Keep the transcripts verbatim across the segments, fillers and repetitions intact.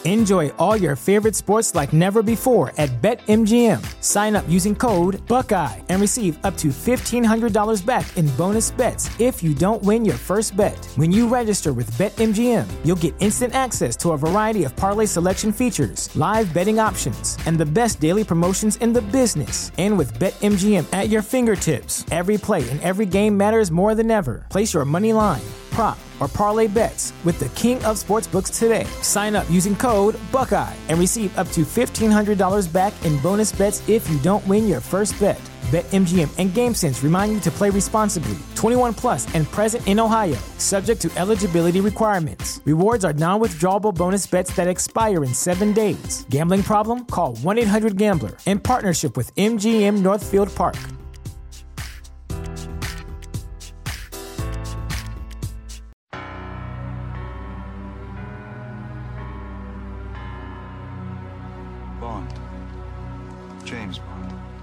Enjoy all your favorite sports like never before at BetMGM. Sign up using code Buckeye and receive up to fifteen hundred dollars back in bonus bets if you don't win your first bet. When you register with BetMGM, you'll get instant access to a variety of parlay selection features, live betting options, and the best daily promotions in the business. And with BetMGM at your fingertips, every play and every game matters more than ever. Place your money line, prop, or parlay bets with the king of sportsbooks today. Sign up using code Buckeye and receive up to fifteen hundred dollars back in bonus bets if you don't win your first bet. BetMGM and GameSense remind you to play responsibly. twenty-one plus and present in Ohio, subject to eligibility requirements. Rewards are non-withdrawable bonus bets that expire in seven days. Gambling problem? Call one eight hundred gambler in partnership with M G M Northfield Park. Bond. James Bond.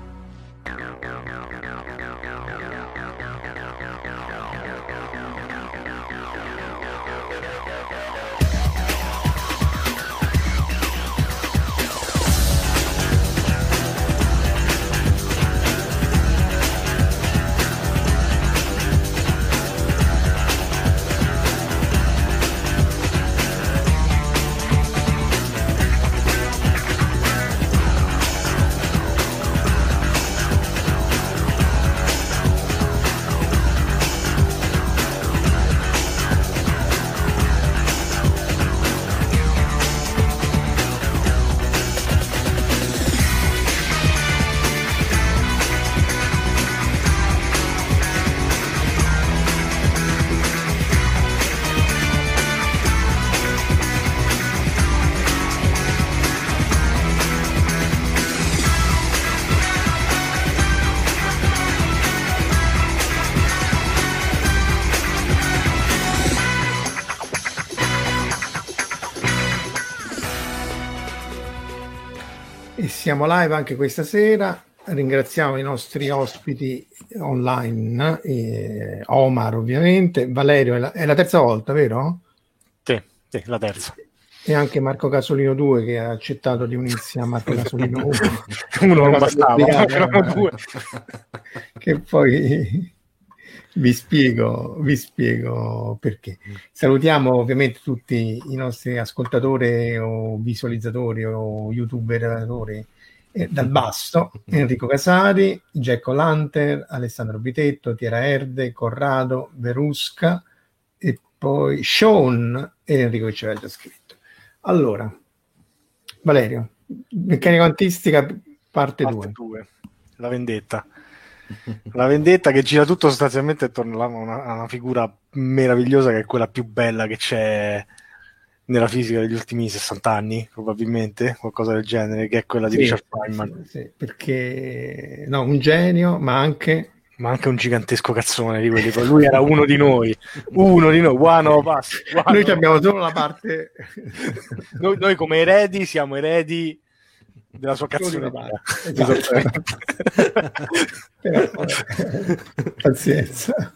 Siamo live anche questa sera, ringraziamo i nostri ospiti online, eh, Omar ovviamente, Valerio è la, è la terza volta, vero? Sì, sì, la terza. E anche Marco Casolino due che ha accettato di unirsi a Marco Casolino uno. Uno non bastava, erano due. Che poi vi spiego, vi spiego perché. Salutiamo ovviamente tutti i nostri ascoltatori o visualizzatori o youtuber eh, dal basso, Enrico Casari, Jack O'Lantern, Alessandro Bitetto, Tiera Erde, Corrado, Verusca e poi Sean e Enrico che ci aveva già scritto. Allora, Valerio, meccanica quantistica parte due. La vendetta. La vendetta che gira tutto sostanzialmente attorno a una, a una figura meravigliosa che è quella più bella che c'è nella fisica degli ultimi sessanta anni, probabilmente, qualcosa del genere, che è quella di sì, Richard Feynman. Sì, sì, perché no, un genio, ma anche ma anche un gigantesco cazzone di quelli. Lui era uno di noi, uno di noi, one of us. One noi of abbiamo solo la parte noi, noi come eredi siamo eredi della sua cazzone. Esatto. Però, pazienza.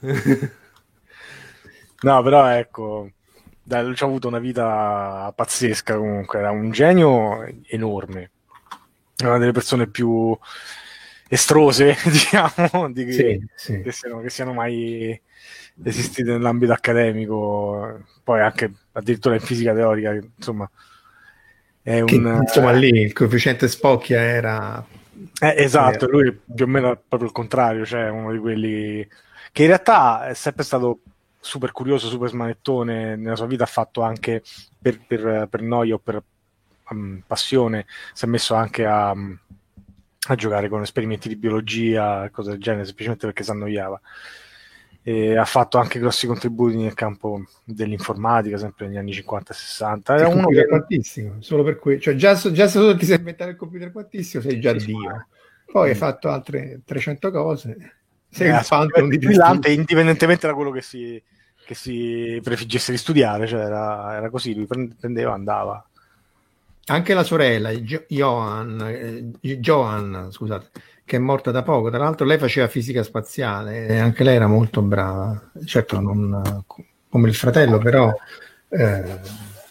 No, però ecco, dai, lui ha avuto una vita pazzesca comunque, era un genio enorme, una delle persone più estrose, diciamo, di che, sì, sì. Che, siano, che siano mai esistite nell'ambito accademico, poi anche addirittura in fisica teorica, insomma. È un, che, insomma lì il coefficiente Spocchia era eh, esatto, lui più o meno proprio il contrario, cioè uno di quelli che in realtà è sempre stato super curioso, super smanettone nella sua vita, ha fatto anche per, per, per noia o per um, passione, si è messo anche a, a giocare con esperimenti di biologia, cose del genere, semplicemente perché si annoiava. E ha fatto anche grossi contributi nel campo dell'informatica, sempre negli anni cinquanta e sessanta. Era il uno computer che... quantissimo, solo per cui, cioè già, già se ti sei inventato il computer quantissimo sei già sì, Dio. Poi mm. hai fatto altre trecento cose. Sei eh, un phantom di brillante, indipendentemente da quello che si, che si prefiggesse di studiare, cioè era, era così, lui prendeva, andava. Anche la sorella, Johan, eh, Johan, scusate, che è morta da poco, tra l'altro lei faceva fisica spaziale e anche lei era molto brava, certo non come il fratello, però eh,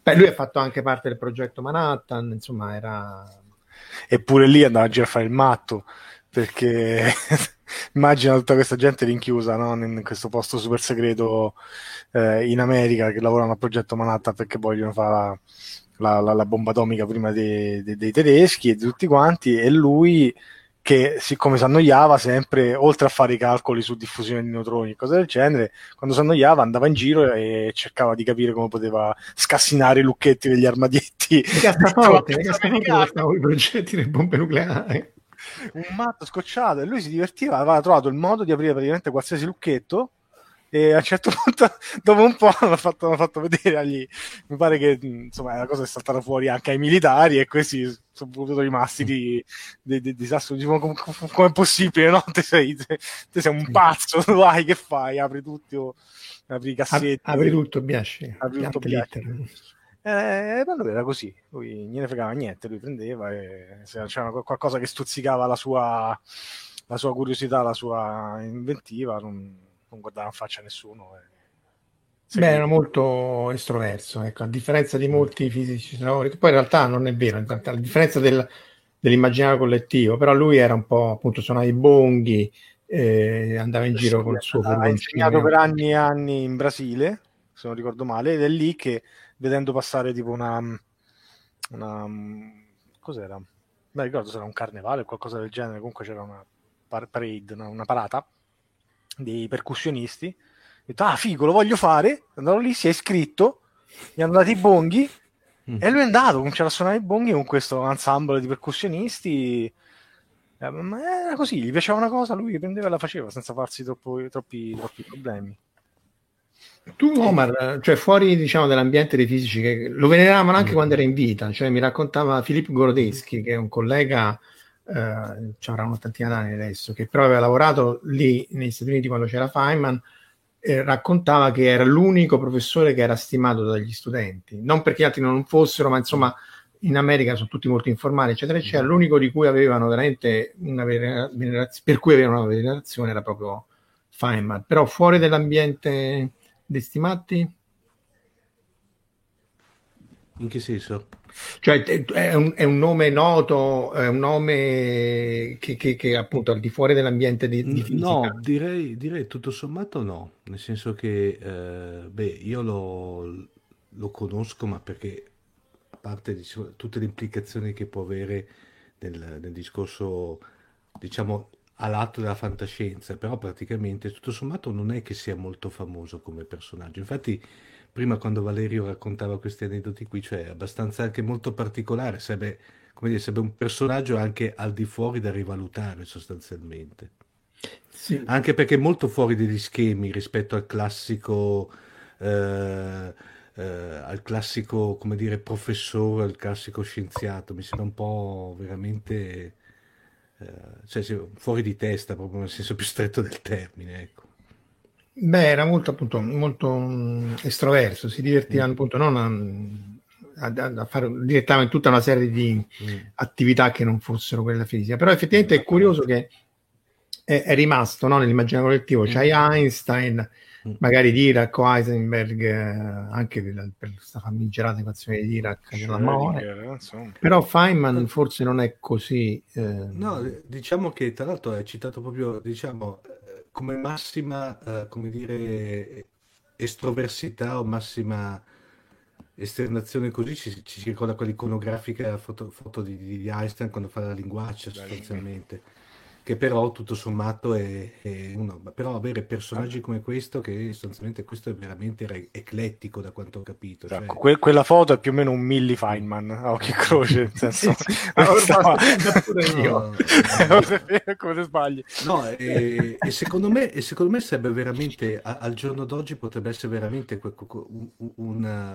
Beh, lui ha fatto anche parte del progetto Manhattan, insomma, era... Eppure lì andava a girare a fare il matto, perché immagina tutta questa gente rinchiusa, no? In questo posto super segreto eh, in America, che lavorano al progetto Manhattan perché vogliono fare la, la, la bomba atomica prima dei, dei, dei tedeschi e di tutti quanti, e lui che siccome si annoiava sempre, oltre a fare i calcoli su diffusione di neutroni e cose del genere, quando si annoiava andava in giro e cercava di capire come poteva scassinare i lucchetti degli armadietti. Le cassaforti, le cassaforti portavano i progetti delle bombe nucleari. Un matto scocciato, e lui si divertiva, aveva trovato il modo di aprire praticamente qualsiasi lucchetto, e a un certo punto, dopo un po', l'hanno fatto, l'hanno fatto vedere agli, mi pare che insomma la cosa è saltata fuori anche ai militari, e questi sono proprio rimasti di, di, di disastro. Dicevano, come, come è possibile, no? Te sei, te, te sei un pazzo, vai, che fai? Apri tutti, o apri i cassetti, apri tutto, biasci, apri tutto, eh, ma lui era così, lui gliene fregava niente, lui prendeva, e se c'era qualcosa che stuzzicava la sua, la sua curiosità, la sua inventiva, non non guardava in faccia a nessuno. E... Beh, era molto estroverso, ecco, a differenza di molti fisici, poi in realtà non è vero, in realtà, a differenza del, dell'immaginario collettivo, però lui era un po', appunto, suonava i bonghi, eh, andava in giro sì, col suo furgoncino. Ha insegnato per anni e anni in Brasile, se non ricordo male, ed è lì che, vedendo passare tipo una... una cos'era? Non ricordo se era un carnevale o qualcosa del genere, comunque c'era una parade, una, una parata dei percussionisti, ha detto, ah figo, lo voglio fare, è andato lì, si è iscritto, gli hanno dato i bonghi mm. e lui è andato, cominciato a suonare i bonghi con questo ensemble di percussionisti, eh, ma era così, gli piaceva una cosa, lui prendeva e la faceva senza farsi troppo, troppi, troppi problemi. Tu, Omar, cioè fuori, diciamo, dell'ambiente dei fisici, che lo veneravano anche mm. quando era in vita, cioè mi raccontava Filippo Gorodeschi, che è un collega, Uh, c'era un'ottantina d'anni adesso, che però aveva lavorato lì negli Stati Uniti quando c'era Feynman, eh, raccontava che era l'unico professore che era stimato dagli studenti, non perché gli altri non fossero, ma insomma in America sono tutti molto informali, eccetera eccetera, l'unico di cui avevano veramente una venerazione, per cui avevano una venerazione era proprio Feynman. Però fuori dell'ambiente dei stimati? In che senso? Cioè è un, è un nome noto, è un nome che, che, che appunto al di fuori dell'ambiente di, di fisica. No, direi, direi tutto sommato no, nel senso che eh, beh, io lo, lo conosco, ma perché a parte diciamo, tutte le implicazioni che può avere nel, nel discorso, diciamo, all'atto della fantascienza, però praticamente tutto sommato non è che sia molto famoso come personaggio. Infatti prima quando Valerio raccontava questi aneddoti qui, cioè abbastanza anche molto particolare, sarebbe, come dire, sarebbe un personaggio anche al di fuori da rivalutare sostanzialmente. Sì. Anche perché è molto fuori degli schemi rispetto al classico, eh, eh, al classico, come dire, professore, al classico scienziato. Mi sembra un po' veramente, eh, cioè, fuori di testa, proprio nel senso più stretto del termine, ecco. Beh, era molto appunto molto um, estroverso, si divertiva mm. appunto non a, a, a fare direttamente tutta una serie di mm. attività che non fossero quella fisica, però effettivamente è curioso che è, è rimasto, no, nell'immaginario collettivo, c'hai mm. Einstein, mm. magari Dirac o Heisenberg, eh, anche per, per questa famigerata equazione di Dirac, dell'amore, però Feynman forse non è così. Eh... No, diciamo che tra l'altro è citato proprio, diciamo, come massima, uh, come dire, estroversità o massima esternazione così, ci, ci ricorda quell'iconografica foto, foto di, di Einstein quando fa la linguaccia sostanzialmente, che però tutto sommato è, è uno, però avere personaggi come questo, che sostanzialmente questo è veramente eclettico da quanto ho capito. Cioè... Que- quella foto è più o meno un Milli Feynman a occhio e croce, nel senso sì, sì. Allora, pure io. No, come se sbagli. No, e, e secondo me e secondo me sarebbe veramente a, al giorno d'oggi potrebbe essere veramente un, un,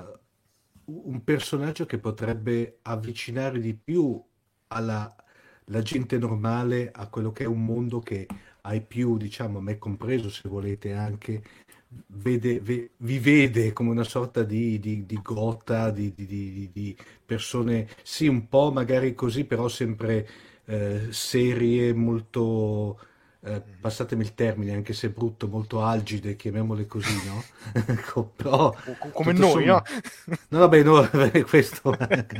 un personaggio che potrebbe avvicinare di più alla la gente normale a quello che è un mondo che ai più, diciamo, me compreso se volete anche, vede, ve, vi vede come una sorta di, di, di grotta, di, di, di, di persone, sì, un po' magari così, però sempre eh, serie, molto eh, passatemi il termine, anche se brutto, molto algide, chiamiamole così, no? Ecco, però come tutto noi, somma- no? no, vabbè, no, questo.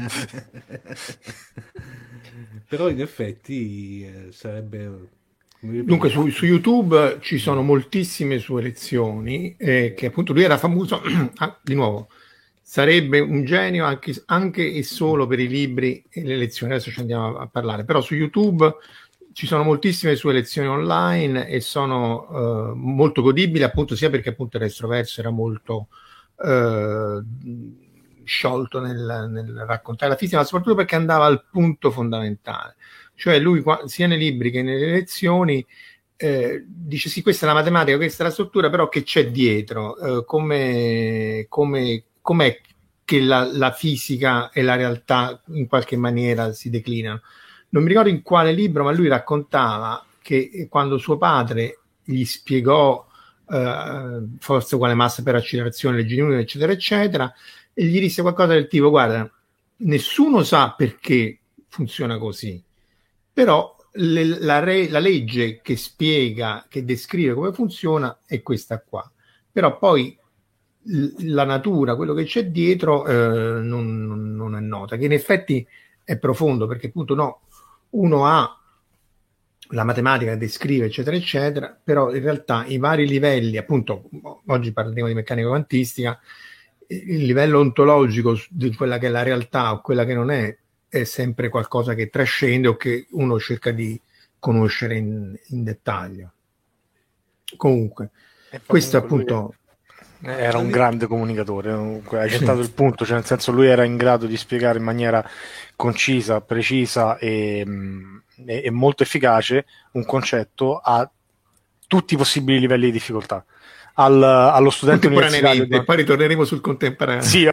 Però in effetti eh, sarebbe... come Dunque, ripeto, su, su YouTube ci sono moltissime sue lezioni, eh, che appunto lui era famoso, ah, di nuovo, sarebbe un genio anche, anche e solo per i libri e le lezioni, adesso ci andiamo a, a parlare, però su YouTube ci sono moltissime sue lezioni online e sono eh, molto godibili, appunto sia perché appunto era estroverso, era molto eh, sciolto nel, nel raccontare la fisica, ma soprattutto perché andava al punto fondamentale. Cioè lui sia nei libri che nelle lezioni eh, dice sì, questa è la matematica, questa è la struttura, però che c'è dietro? Eh, come, come, com'è che la, la fisica e la realtà in qualche maniera si declinano? Non mi ricordo in quale libro, ma lui raccontava che quando suo padre gli spiegò eh, forza uguale massa per accelerazione, legge di Newton, eccetera, eccetera, e gli disse qualcosa del tipo: guarda, nessuno sa perché funziona così, però le, la, re, la legge che spiega, che descrive come funziona è questa qua. Però poi l, la natura, quello che c'è dietro eh, non, non è nota, che in effetti è profondo, perché appunto no, uno ha la matematica che descrive, eccetera, eccetera, però in realtà i vari livelli, appunto, oggi parliamo di meccanica quantistica, il livello ontologico di quella che è la realtà o quella che non è, è sempre qualcosa che trascende o che uno cerca di conoscere in, in dettaglio. Comunque, questo appunto... Era un grande comunicatore, comunque, hai centrato il punto, cioè nel senso lui era in grado di spiegare in maniera concisa, precisa e, e, e molto efficace un concetto a tutti i possibili livelli di difficoltà. Al, allo studente universitario, e poi ritorneremo sul contemporaneo. Sì,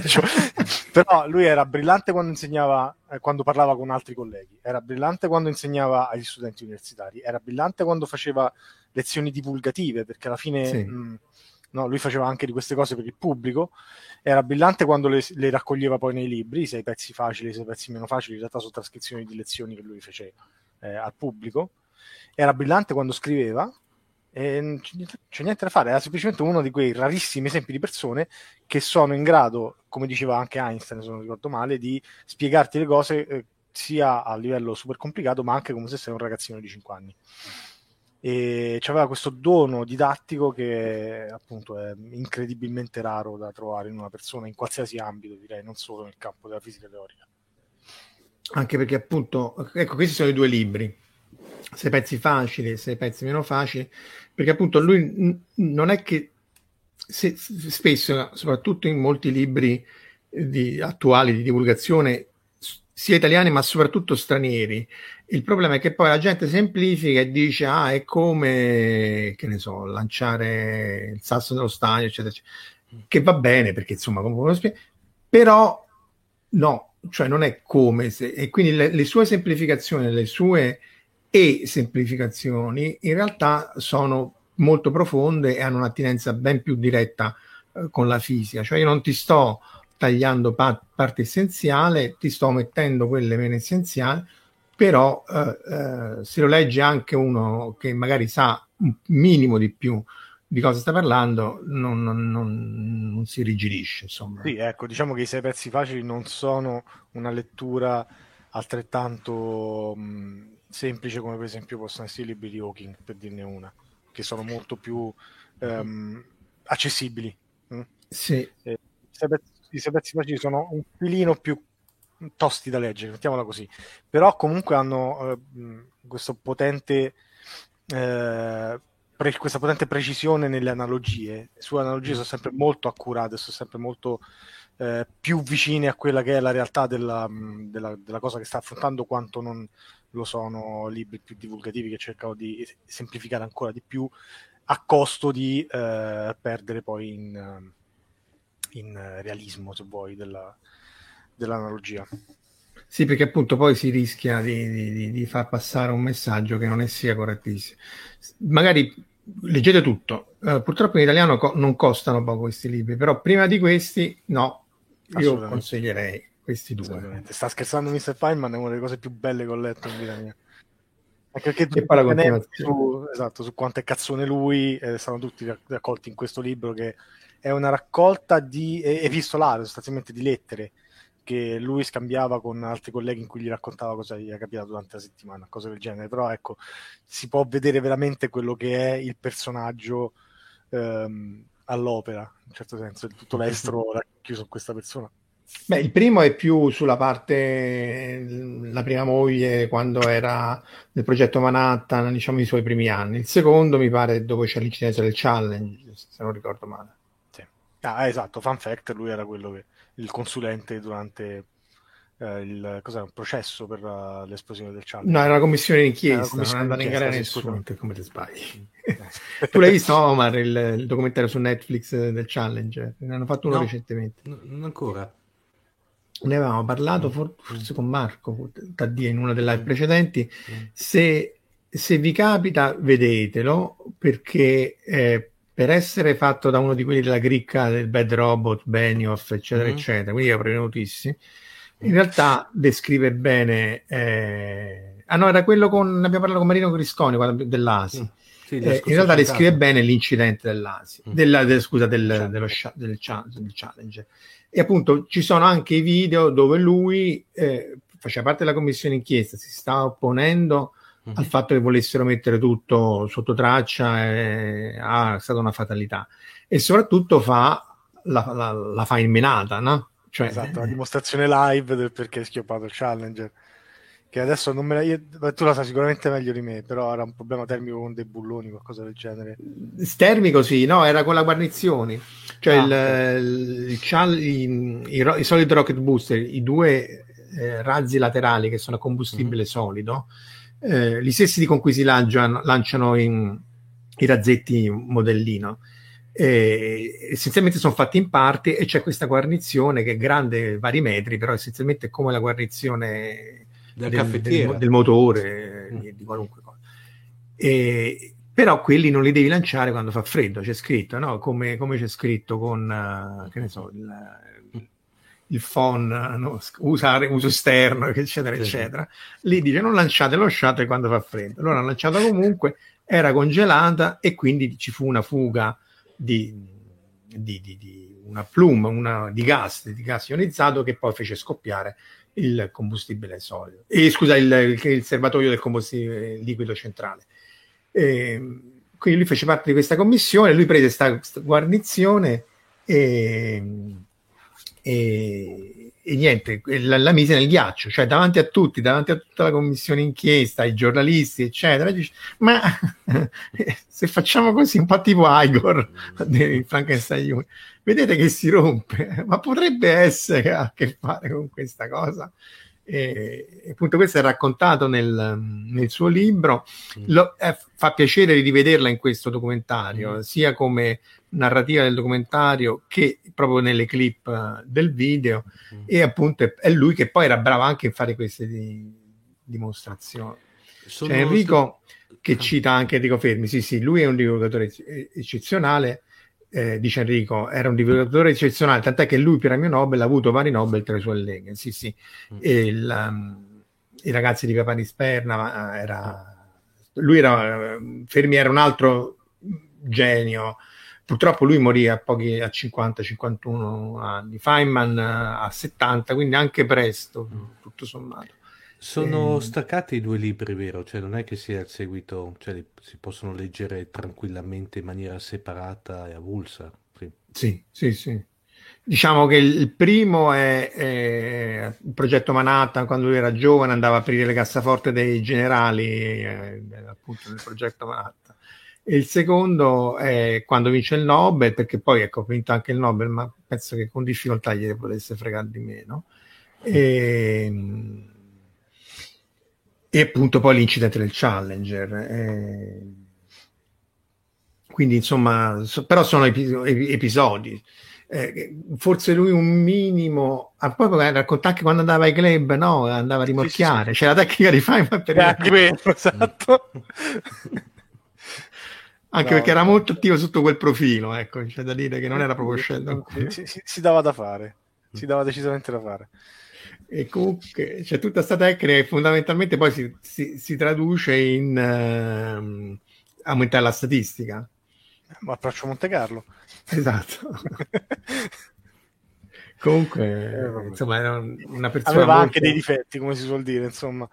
però lui era brillante quando insegnava, eh, quando parlava con altri colleghi, era brillante quando insegnava agli studenti universitari, era brillante quando faceva lezioni divulgative, perché alla fine sì. mh, no, lui faceva anche di queste cose per il pubblico, era brillante quando le, le raccoglieva poi nei libri, i sei pezzi facili, i sei pezzi meno facili, in realtà sono trascrizioni di lezioni che lui fece eh, al pubblico, era brillante quando scriveva, e non c'è niente da fare, era semplicemente uno di quei rarissimi esempi di persone che sono in grado, come diceva anche Einstein se non ricordo male, di spiegarti le cose eh, sia a livello super complicato ma anche come se sei un ragazzino di cinque anni, e aveva questo dono didattico che appunto è incredibilmente raro da trovare in una persona in qualsiasi ambito, direi, non solo nel campo della fisica teorica. Anche perché appunto, ecco, questi sono i due libri, sei pezzi facili, sei pezzi meno facili, perché appunto lui n- non è che se, spesso, soprattutto in molti libri di, attuali di divulgazione, sia italiani ma soprattutto stranieri, il problema è che poi la gente semplifica e dice ah è come, che ne so, lanciare il sasso nello stagno, eccetera, eccetera, che va bene perché insomma come lo spiega, però no, cioè non è come se, e quindi le, le sue semplificazioni, le sue e semplificazioni in realtà sono molto profonde e hanno un'attinenza ben più diretta eh, con la fisica, cioè io non ti sto tagliando pa- parte essenziale, ti sto mettendo quelle meno essenziali, però eh, eh, se lo legge anche uno che magari sa un minimo di più di cosa sta parlando, non, non, non, non si rigidisce, insomma. Sì, ecco, diciamo che i sei pezzi facili non sono una lettura altrettanto mh, semplice come per esempio possono essere i libri di Hawking, per dirne una, che sono molto più um, accessibili. Mh? Sì. Eh, i, sei pezzi, i sei pezzi facili sono un filino più tosti da leggere, mettiamola così, però comunque hanno eh, questo potente eh, pre- questa potente precisione nelle analogie. Le sue analogie sono sempre molto accurate, sono sempre molto eh, più vicine a quella che è la realtà della, della, della cosa che sta affrontando, quanto non lo sono libri più divulgativi che cercano di semplificare ancora di più a costo di eh, perdere poi in, in realismo, se vuoi, della dell'analogia. Sì, perché appunto poi si rischia di, di, di far passare un messaggio che non è sia correttissimo. Magari leggete tutto, uh, purtroppo in italiano co- non costano poco questi libri, però prima di questi no, io consiglierei questi due. Sta scherzando mister Feynman, è una delle cose più belle che ho letto in vita mia. Anche e poi la continuazione. Su, esatto, su quanto è cazzone lui, eh, sono tutti raccolti in questo libro, che è una raccolta di epistolare, sostanzialmente di lettere, che lui scambiava con altri colleghi in cui gli raccontava cosa gli era capitato durante la settimana, cose del genere. Però ecco, si può vedere veramente quello che è il personaggio ehm, all'opera, in un certo senso, tutto l'estro racchiuso in questa persona. Beh, il primo è più sulla parte, la prima moglie quando era nel progetto Manhattan, diciamo i suoi primi anni. Il secondo mi pare dove c'è l'incidenza del challenge, se non ricordo male. Sì. Ah, esatto, fun fact, lui era quello che il consulente durante eh, il cos'era, un processo per uh, l'esplosione del challenge. No, era una commissione d'inchiesta, eh, commissione non andava in galera nessuno, nessuno, come ti sbagli. Tu l'hai visto, Omar, il, il documentario su Netflix del challenge? Ne hanno fatto uno no, recentemente. No, non ancora. Ne avevamo parlato forse con Marco Taddia in una delle live precedenti. Se, se vi capita, vedetelo, perché eh, per essere fatto da uno di quelli della cricca del Bad Robot, Benioff, eccetera, mm-hmm. eccetera, quindi è prevenutissimi, in realtà descrive bene... Eh... Ah no, era quello con... abbiamo parlato con Marino Crisconi dell'Asi. Mm. Sì, eh, in realtà descrive bene l'incidente dell'Asi, mm. della, del, scusa, del, dello scia, del, del challenge. E appunto ci sono anche i video dove lui eh, faceva parte della commissione inchiesta, si stava opponendo mm-hmm. al fatto che volessero mettere tutto sotto traccia, e ah, è stata una fatalità. E soprattutto fa la, la, la fa in menata, no? Cioè, esatto, la dimostrazione live del perché è schioppato il Challenger, che adesso non me la, io, tu la sai sicuramente meglio di me, però era un problema termico con dei bulloni, qualcosa del genere. Termico sì, no, era con la guarnizioni, cioè ah, il, okay. il, il, i, i, i solid rocket booster, i due eh, razzi laterali che sono a combustibile mm-hmm. solido, eh, gli stessi con cui si lanciano, lanciano in, i razzetti modellino. Eh, essenzialmente sono fatti in parti e c'è questa guarnizione che è grande vari metri, però essenzialmente è come la guarnizione del, del, del motore mm. di, di qualunque cosa. E, però quelli non li devi lanciare quando fa freddo, c'è scritto, no? Come, come c'è scritto con uh, che ne so, il, il phon, no? Usare uso esterno, eccetera, sì. eccetera. Lì dice non lanciate lo shuttle quando fa freddo. Allora hanno lanciato comunque, era congelata e quindi ci fu una fuga di, di, di, di una plume, una, di gas, di gas ionizzato che poi fece scoppiare il combustibile solido. E scusa, il, il, il serbatoio del combustibile liquido centrale. E, quindi lui fece parte di questa commissione, lui prese questa guarnizione e, e, e niente, la, la mise nel ghiaccio, cioè davanti a tutti, davanti a tutta la commissione inchiesta, ai giornalisti, eccetera. Dice, ma se facciamo così, un po' tipo Igor di Frankenstein Junior, vedete che si rompe, ma potrebbe essere che ha a che fare con questa cosa. E, e appunto questo è raccontato nel, nel suo libro. Lo, eh, fa piacere di rivederla in questo documentario, mm. sia come narrativa del documentario che proprio nelle clip uh, del video, mm. e appunto è, è lui che poi era bravo anche in fare queste di, dimostrazioni. Sono C'è Enrico st- che cita anche Enrico Fermi, sì sì, lui è un divulgatore eccezionale. Eh, dice Enrico, era un divulgatore eccezionale, tant'è che lui premio Nobel ha avuto vari Nobel tra i suoi alleghi. Sì, sì. Mm. E il, um, i ragazzi di Papani Sperna era lui era Fermi era un altro genio. Purtroppo lui morì a pochi a cinquanta cinquantuno anni, Feynman a settanta, quindi anche presto, mm. tutto sommato. Sono eh, staccati i due libri, vero? Cioè non è che sia il seguito, cioè li, si possono leggere tranquillamente in maniera separata e avulsa. Sì, sì, sì. sì. Diciamo che il primo è, è il progetto Manhattan, quando lui era giovane andava a aprire le cassaforte dei generali, eh, appunto nel progetto Manhattan. E il secondo è quando vince il Nobel, perché poi ecco, ha vinto anche il Nobel, ma penso che con difficoltà gli potesse fregare di meno. E... e appunto poi l'incidente del Challenger, eh, quindi insomma so, però sono epi- episodi, eh, forse lui un minimo ah, poi racconta anche quando andava ai club, no? Andava a rimorchiare, sì, sì, sì. C'è la tecnica di Feynman per anche quello, esatto. Anche no, perché era molto attivo sotto quel profilo, ecco, c'è da dire che non era proprio scelto. Si, si, si dava da fare. si dava decisamente da fare. E comunque c'è tutta questa tecnica che fondamentalmente poi si, si, si traduce in uh, aumentare la statistica. Ma approccio Monte Carlo. Esatto. Comunque, eh, insomma, era una persona aveva molto... anche dei difetti, come si suol dire, insomma.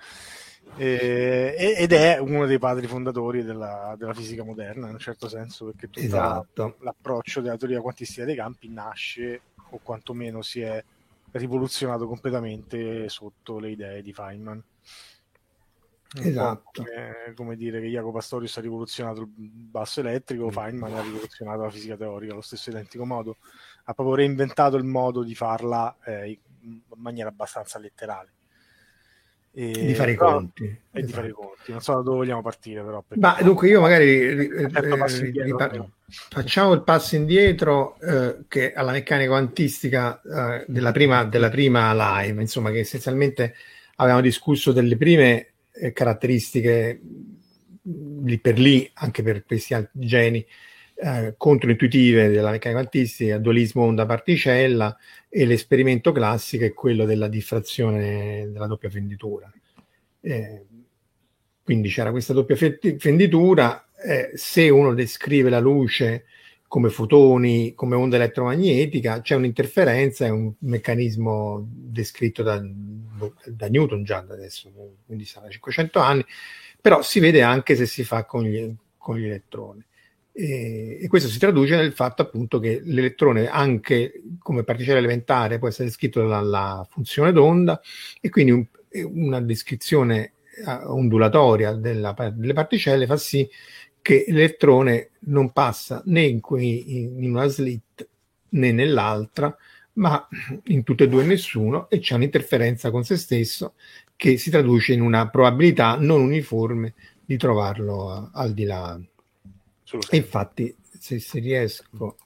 E, ed è uno dei padri fondatori della, della fisica moderna, in un certo senso, perché tutto esatto. l'approccio della teoria quantistica dei campi nasce, o quantomeno si è rivoluzionato completamente sotto le idee di Feynman. Un esatto. come, come dire che Jacopo Pastorius ha rivoluzionato il basso elettrico, Feynman ha rivoluzionato la fisica teorica allo stesso identico modo, ha proprio reinventato il modo di farla eh, in maniera abbastanza letterale. E, di fare però, i conti e esatto. di fare i conti. Non so da dove vogliamo partire, però. Ma dunque io magari ri, certo ri, indietro, ripar- facciamo il passo indietro eh, che alla meccanica quantistica eh, della, prima, della prima live, insomma, che essenzialmente avevamo discusso delle prime eh, caratteristiche lì per lì, anche per questi geni eh, controintuitive della meccanica quantistica, dualismo onda-particella, e l'esperimento classico è quello della diffrazione della doppia fenditura. Eh, quindi c'era questa doppia fenditura, eh, se uno descrive la luce come fotoni, come onda elettromagnetica, c'è un'interferenza, è un meccanismo descritto da, da Newton già da adesso, quindi sarà cinquecento anni, però si vede anche se si fa con gli, con gli elettroni. E, e questo si traduce nel fatto appunto che l'elettrone anche come particella elementare può essere descritto dalla funzione d'onda, e quindi un, una descrizione ondulatoria della, delle particelle fa sì che l'elettrone non passa né in, cui, in una slit né nell'altra, ma in tutte e due nessuno, e c'è un'interferenza con se stesso che si traduce in una probabilità non uniforme di trovarlo al di là. E infatti se, se riesco,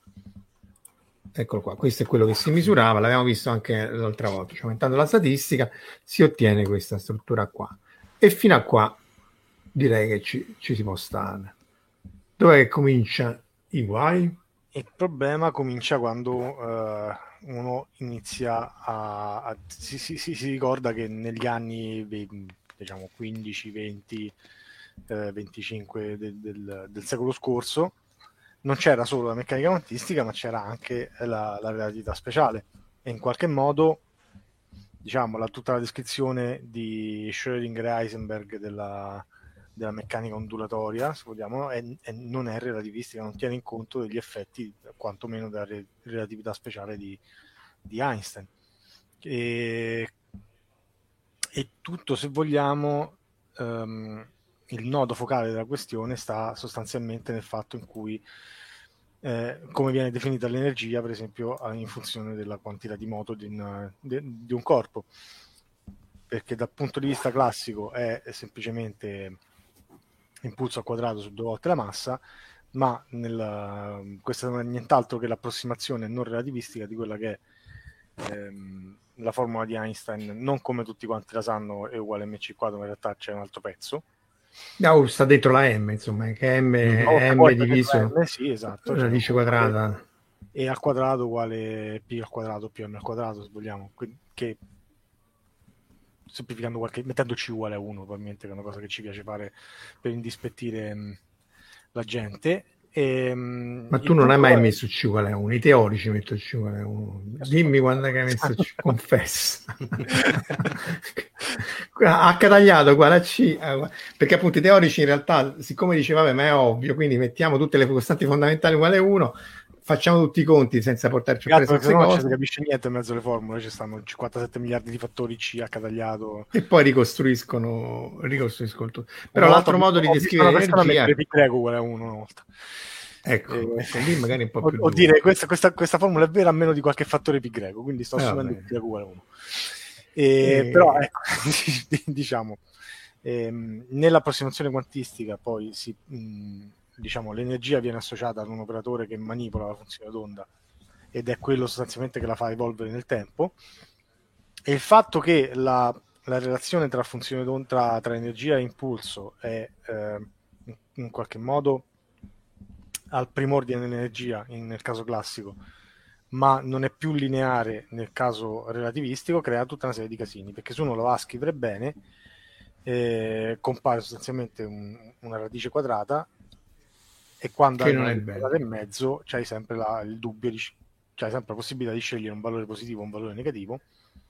eccolo qua, questo è quello che si misurava, l'abbiamo visto anche l'altra volta, cioè aumentando la statistica si ottiene questa struttura qua, e fino a qua direi che ci, ci si può stare. Dov'è che comincia i guai? Il problema comincia quando uh, uno inizia a, a si, si, si, si ricorda che negli anni diciamo quindici, venti, eh, venticinque del, del, del secolo scorso non c'era solo la meccanica quantistica, ma c'era anche la, la relatività speciale, e in qualche modo diciamo la, tutta la descrizione di Schrödinger e Heisenberg della, della meccanica ondulatoria, se vogliamo, è, è, non è relativistica, non tiene in conto degli effetti quantomeno della re, relatività speciale di, di Einstein, e, e tutto, se vogliamo, um, il nodo focale della questione sta sostanzialmente nel fatto in cui eh, come viene definita l'energia, per esempio in funzione della quantità di moto di un, di un corpo, perché dal punto di vista classico è, è semplicemente impulso al quadrato su due volte la massa, ma nel, questa non è nient'altro che l'approssimazione non relativistica di quella che è ehm, la formula di Einstein, non come tutti quanti la sanno è uguale a mc quadro, ma in realtà c'è un altro pezzo. No, sta dentro la m, insomma, che m, oh, m diviso m, sì, esatto, radice cioè, quadrata, e al quadrato uguale p al quadrato più m al quadrato, se vogliamo, che semplificando qualche, mettendo c uguale a uno, probabilmente, che è una cosa che ci piace fare per indispettire mh, la gente. E, ma tu non hai mai è... messo c uguale a uno, i teorici mettono c uguale a uno. Dimmi quando hai messo c, confessa. H tagliato uguale a c, perché appunto i teorici in realtà, siccome diceva ma è ovvio, quindi mettiamo tutte le costanti fondamentali uguale a uno, facciamo tutti i conti senza portarci preso queste cose. Non si capisce niente in mezzo alle formule, ci stanno cinquantasette miliardi di fattori c H tagliato, e poi ricostruiscono ricostruiscono tutto. Però una l'altro modo di descrivere l'energia è pi greco uguale a uno una volta. Ecco, e, lì magari un po' più o dire questa, questa, questa formula è vera a meno di qualche fattore pi greco, quindi sto assumendo pi greco uguale a uno. E, e... Però ecco, diciamo ehm, nell'approssimazione quantistica poi si mh, diciamo l'energia viene associata ad un operatore che manipola la funzione d'onda, ed è quello sostanzialmente che la fa evolvere nel tempo, e il fatto che la, la relazione tra funzione d'onda, tra, tra energia e impulso è eh, in qualche modo al primordiale dell'energia in, nel caso classico, ma non è più lineare nel caso relativistico, crea tutta una serie di casini, perché se uno lo va a scrivere bene eh, compare sostanzialmente un, una radice quadrata, e quando Che hai non una è radice bello. quadrata e mezzo c'hai sempre la, il dubbio, di, c'hai sempre la possibilità di scegliere un valore positivo o un valore negativo.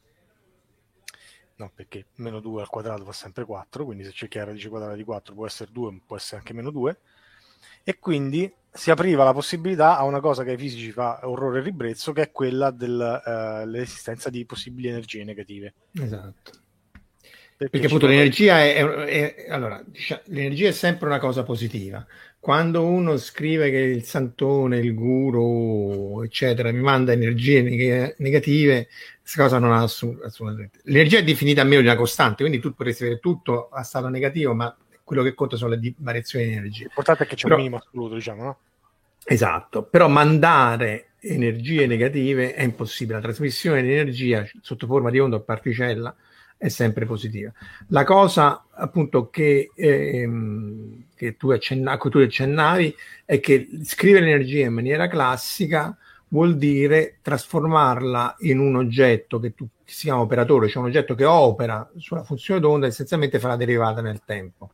No, perché meno due al quadrato fa sempre quattro, quindi se cerchi la radice quadrata di quattro può essere due, può essere anche meno due, e quindi si apriva la possibilità a una cosa che ai fisici fa orrore e ribrezzo, che è quella dell'esistenza uh, di possibili energie negative. Esatto. Perché, perché appunto l'energia è, è, è allora, diciamo, l'energia è sempre una cosa positiva. Quando uno scrive che il santone, il guru, eccetera, mi manda energie neg- negative, questa cosa non ha assolutamente. L'energia è definita a meno di una costante, quindi tu potresti avere tutto a stato negativo, ma quello che conta sono le di- variazioni di energia. L'importante è che c'è Però, un minimo assoluto, diciamo, no? Esatto, però mandare energie negative è impossibile. La trasmissione di energia sotto forma di onda o particella è sempre positiva. La cosa appunto che, ehm, che tu accenna- a cui tu accennavi è che scrivere l'energia in maniera classica vuol dire trasformarla in un oggetto che, tu, che si chiama operatore, cioè un oggetto che opera sulla funzione d'onda e essenzialmente fa la derivata nel tempo.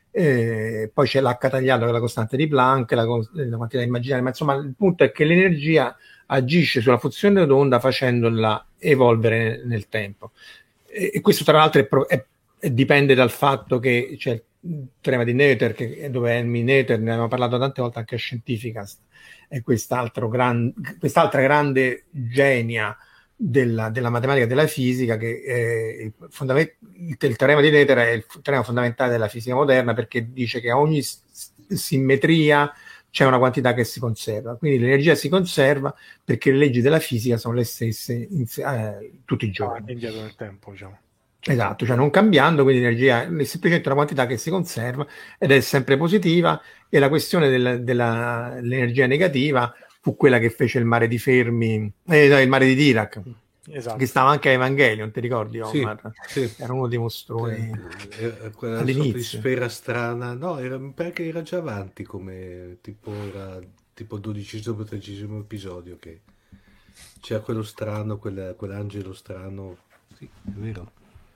Eh, poi c'è l'H tagliato che è la costante di Planck, la, la quantità immaginaria, ma insomma il punto è che l'energia agisce sulla funzione d'onda facendola evolvere nel tempo. E questo tra l'altro è, è, è, dipende dal fatto che c'è il teorema di Noether, che, dove Helmut Noether, ne abbiamo parlato tante volte anche a Scientificast, è quest'altro gran, quest'altra grande genia della, della matematica e della fisica, che è il, fondament- il, il teorema di Noether è il teorema fondamentale della fisica moderna, perché dice che a ogni s- simmetria c'è una quantità che si conserva, quindi l'energia si conserva perché le leggi della fisica sono le stesse in, eh, tutti i giorni. Ah, indietro nel tempo, diciamo. Esatto, cioè non cambiando, quindi l'energia è semplicemente una quantità che si conserva ed è sempre positiva, e la questione del, della, dell'energia negativa fu quella che fece il mare di Fermi, eh, no, il mare di Dirac, esatto. che stava anche a Evangelion, ti ricordi, Omar? Sì, sì. Era uno dei mostroni eh, quella all'inizio. sorta di sfera strana, no, era, perché era già avanti, come tipo era tipo il dodicesimo o tredicesimo episodio, che c'era quello strano, quel, quell'angelo strano, sì, è vero.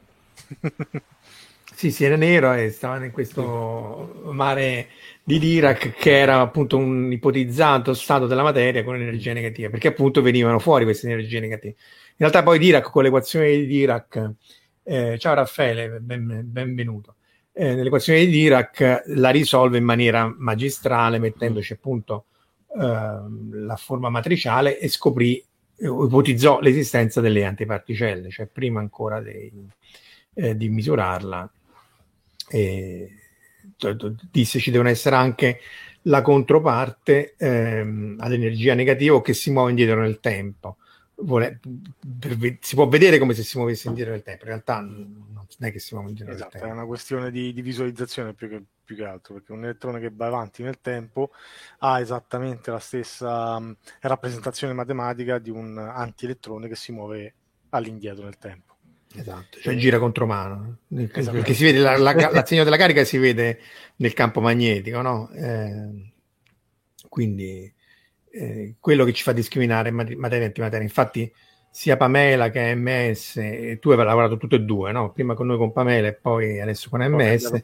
Sì, sì, era nero e stava in questo sì. mare di Dirac, che era appunto un ipotizzato stato della materia con energia negativa, perché appunto venivano fuori queste energie negative. In realtà poi Dirac, con l'equazione di Dirac, eh, ciao Raffaele, ben, benvenuto, eh, nell'equazione di Dirac la risolve in maniera magistrale, mettendoci appunto eh, la forma matriciale, e scoprì, ipotizzò l'esistenza delle antiparticelle, cioè prima ancora dei, eh, di misurarla. E disse ci devono essere anche la controparte ehm, all'energia negativa che si muove indietro nel tempo. Vuole, per, si può vedere come se si muovesse indietro nel tempo, in realtà non è che si muove indietro esatto, nel tempo. È una questione di, di visualizzazione più che, più che altro, perché un elettrone che va avanti nel tempo ha esattamente la stessa um, rappresentazione matematica di un antielettrone che si muove all'indietro nel tempo. Esatto, cioè gira contromano, Esatto. Perché si vede la, la, la segno della carica si vede nel campo magnetico, no? Eh, quindi eh, quello che ci fa discriminare materia e antimateria. Infatti sia Pamela che M S, e tu hai lavorato tutte e due, no? Prima con noi con Pamela e poi adesso con M S.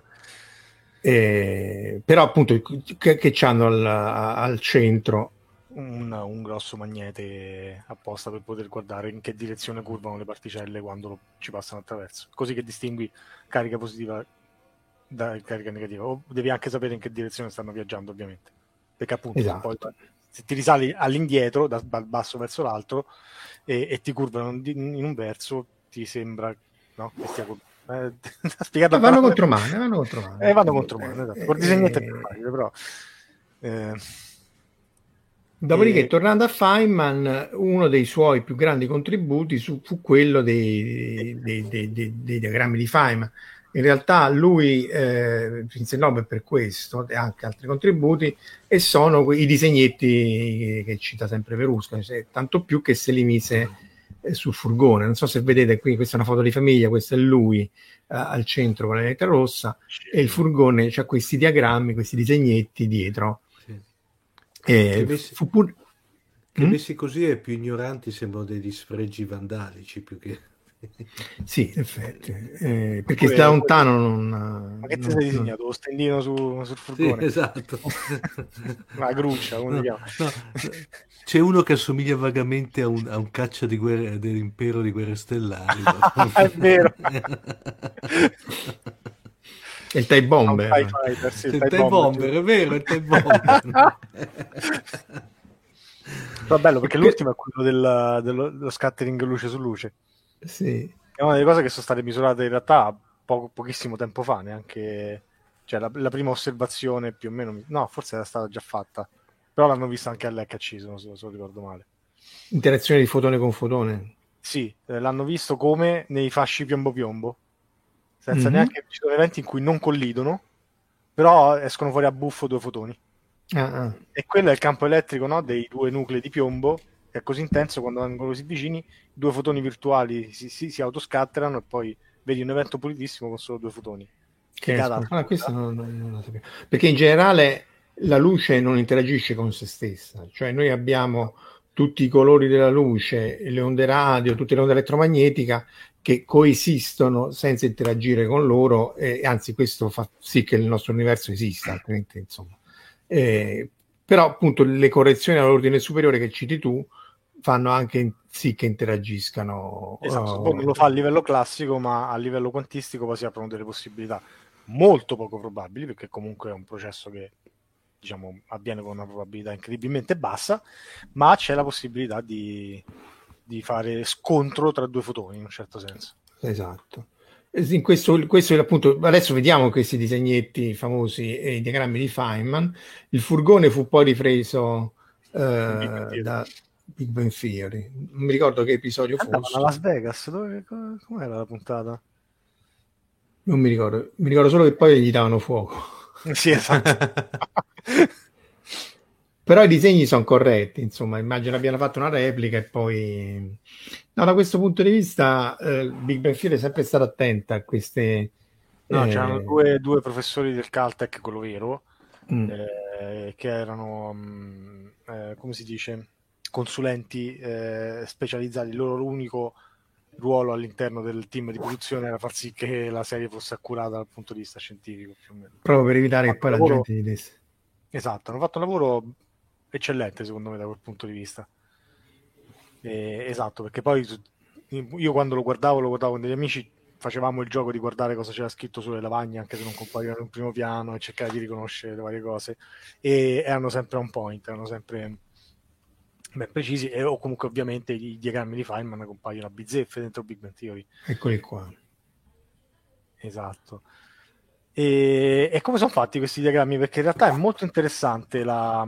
Eh, però appunto che, che c'hanno al, al centro Un, un grosso magnete apposta per poter guardare in che direzione curvano le particelle quando lo, ci passano attraverso, così che distingui carica positiva da carica negativa. O devi anche sapere in che direzione stanno viaggiando, ovviamente, perché appunto esatto. se, poi, se ti risali all'indietro da, dal basso verso l'altro e, e ti curvano in, in un verso, ti sembra, no? Che stia eh, eh, vanno contro mano, vanno contro mano, eh, vanno contro mano, esatto. Eh, Col disegnetto eh, è più facile, però eh, Dopodiché, e... tornando a Feynman, uno dei suoi più grandi contributi su, fu quello dei, dei, dei, dei, dei diagrammi di Feynman. In realtà lui eh, vinse il Nobel per questo e anche altri contributi, e sono i disegnetti che cita sempre Verusca, cioè, tanto più che se li mise eh, sul furgone. Non so se vedete qui, questa è una foto di famiglia, questo è lui eh, al centro con la lettera rossa, e il furgone c'ha questi diagrammi, questi disegnetti dietro. E mi, fu pur... Che messi così e più ignoranti sembrano degli sfregi vandalici più che... Sì, in effetti, eh, perché da lontano non... Ma che ti non- sei non- disegnato? Lo stendino su, sul Sì, furgone? esatto. La gruccia, come No, si chiama? no, c'è uno che assomiglia vagamente a un, a un caccia di guerre, dell'impero di guerre stellari. È vero. È il TIE Un Bomber. TIE Fighter, sì, il Il TIE TIE Bomber, Bomber, è vero, il TIE Bomber. però è bello perché E l'ultimo è quello del, dello, dello scattering luce su luce. Sì. È una delle cose che sono state misurate in realtà poco, pochissimo tempo fa, neanche, cioè la, la prima osservazione più o meno, no, forse era stata già fatta, però l'hanno vista anche all'H C, se non se lo ricordo male. Interazione di fotone con fotone. Sì, eh, l'hanno visto come nei fasci piombo-piombo, senza Mhm. neanche, ci sono eventi in cui non collidono, però escono fuori a buffo due fotoni. Ah, ah. E quello è il campo elettrico, no, dei due nuclei di piombo, che è così intenso quando vengono così vicini, i due fotoni virtuali si, si, si autoscatterano e poi vedi un evento pulitissimo con solo due fotoni. Che Figata escono. Ah, questo assoluta. non, non- non lo sapevo. Perché in generale la luce non interagisce con se stessa, cioè noi abbiamo tutti i colori della luce, le onde radio, tutte le onde elettromagnetica che coesistono senza interagire con loro, e anzi questo fa sì che il nostro universo esista, altrimenti insomma. Eh, però appunto le correzioni all'ordine superiore che citi tu fanno anche in- sì che interagiscano. Esatto, uh, poi non lo fa a livello classico, ma a livello quantistico poi si aprono delle possibilità molto poco probabili, perché comunque è un processo che diciamo avviene con una probabilità incredibilmente bassa, ma c'è la possibilità di, di fare scontro tra due fotoni in un certo senso. Esatto. In questo, questo è appunto, adesso vediamo questi disegnetti famosi e i diagrammi di Feynman. Il furgone fu poi ripreso eh, Big Bang Theory. da Big Bang Theory. Non mi ricordo che episodio Andavano a fosse. Las Vegas, dove, co- com'era la puntata? Non mi ricordo. Mi ricordo solo che poi gli davano fuoco. Sì, esatto. Però i disegni sono corretti, insomma, immagino abbiano fatto una replica e poi... No, da questo punto di vista eh, Big Bang Theory è sempre stato attenta a queste... No, eh, c'erano due, due professori del Caltech, quello vero, mm, eh, che erano, mh, eh, come si dice, consulenti eh, specializzati. Il loro unico ruolo all'interno del team di produzione era far sì che la serie fosse accurata dal punto di vista scientifico, più o meno. proprio per evitare che Fatto poi la lavoro- gente gli desse... Esatto, hanno fatto un lavoro eccellente secondo me da quel punto di vista. Eh, esatto, perché poi su- io quando lo guardavo, lo guardavo con degli amici, facevamo il gioco di guardare cosa c'era scritto sulle lavagne, anche se non comparivano in primo piano, e cercare di riconoscere le varie cose. E erano sempre on point, erano sempre ben precisi, e o comunque ovviamente i diagrammi di Feynman compaiono a bizzeffe dentro Big Bang Theory. Eccoli qua. Esatto. E, e come sono fatti questi diagrammi? Perché in realtà è molto interessante la,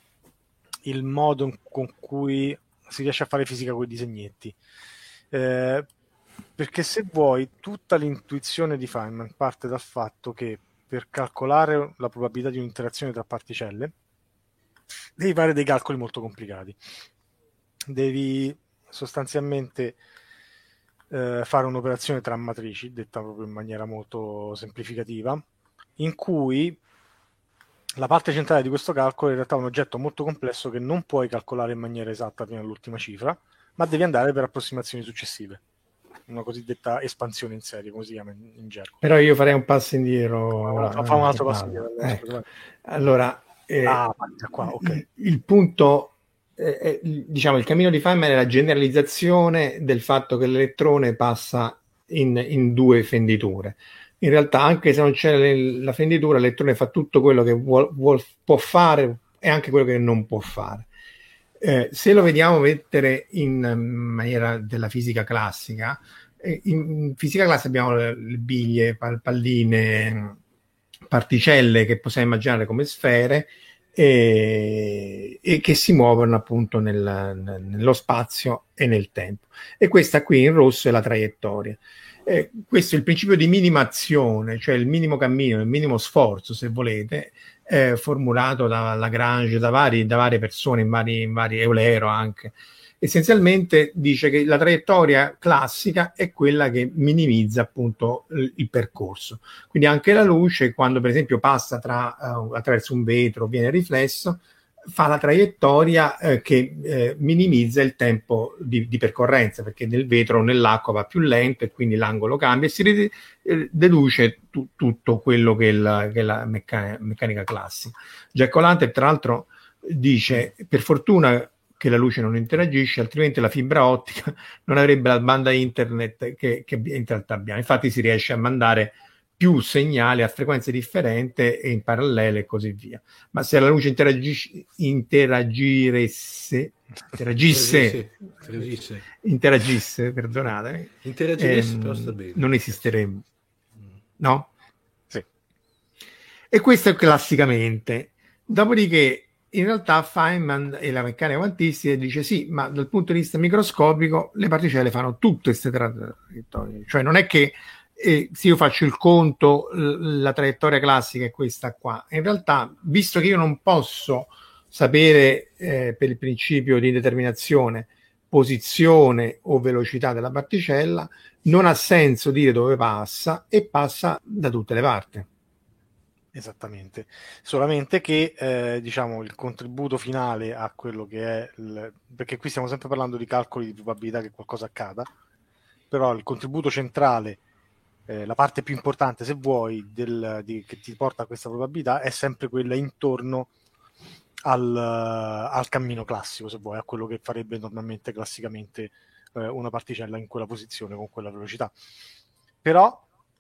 il modo in- con cui si riesce a fare fisica con i disegnetti. Eh, perché se vuoi, tutta l'intuizione di Feynman parte dal fatto che per calcolare la probabilità di un'interazione tra particelle devi fare dei calcoli molto complicati. Devi sostanzialmente eh, fare un'operazione tra matrici, detta proprio in maniera molto semplificativa, in cui la parte centrale di questo calcolo è in realtà un oggetto molto complesso che non puoi calcolare in maniera esatta fino all'ultima cifra, ma devi andare per approssimazioni successive. Una cosiddetta espansione in serie, come si chiama in, in gergo. Però io farei un passo indietro. Fa, fa un altro passo Vado. indietro. Ecco. Scusate. Allora, eh, Ah, da qua, ok. il, il punto, eh, è, diciamo, il cammino di Feynman è la generalizzazione del fatto che l'elettrone passa in, in due fenditure. In realtà, anche se non c'è le- la fenditura, l'elettrone fa tutto quello che vuol, vuol- può fare e anche quello che non può fare. Eh, se lo vediamo mettere in maniera della fisica classica, eh, in fisica classica abbiamo le, le biglie, pal- palline, particelle che possiamo immaginare come sfere e, e che si muovono appunto nel- nel- nello spazio e nel tempo. E questa qui in rosso è la traiettoria. Eh, questo è il principio di minimazione, cioè il minimo cammino, il minimo sforzo, se volete, eh, formulato da Lagrange, da, vari, da varie persone, in vari, in vari Eulero anche. Essenzialmente dice che la traiettoria classica è quella che minimizza appunto il, il percorso. Quindi anche la luce, quando per esempio passa tra, uh, attraverso un vetro, viene riflesso, fa la traiettoria eh, che eh, minimizza il tempo di, di percorrenza, perché nel vetro o nell'acqua va più lento e quindi l'angolo cambia e si rid- eh, deduce tu- tutto quello che è la, che è la meccanica, meccanica classica. Jack O'Lantern tra l'altro dice: per fortuna che la luce non interagisce, altrimenti la fibra ottica non avrebbe la banda internet che, che in realtà abbiamo. Infatti si riesce a mandare più segnali a frequenze differenti e in parallelo e così via. Ma se la luce interagisce, interagiresse, interagisse, interagisse, interagisse, perdonate, interagisse, ehm, però sta bene. Non esisterebbe, no? Sì. E questo è classicamente. Dopodiché, in realtà, Feynman e la meccanica quantistica dice sì, ma dal punto di vista microscopico le particelle fanno tutte queste traiettorie, cioè non è che E se io faccio il conto, la traiettoria classica è questa qua. In realtà, visto che io non posso sapere eh, per il principio di indeterminazione posizione o velocità della particella, non ha senso dire dove passa e passa da tutte le parti. Esattamente, solamente che eh, diciamo il contributo finale a quello che è il, perché qui stiamo sempre parlando di calcoli di probabilità che qualcosa accada, però il contributo centrale, Eh, la parte più importante, se vuoi, del, di, che ti porta a questa probabilità è sempre quella intorno al, al cammino classico, se vuoi, a quello che farebbe normalmente, classicamente, eh, una particella in quella posizione con quella velocità. Però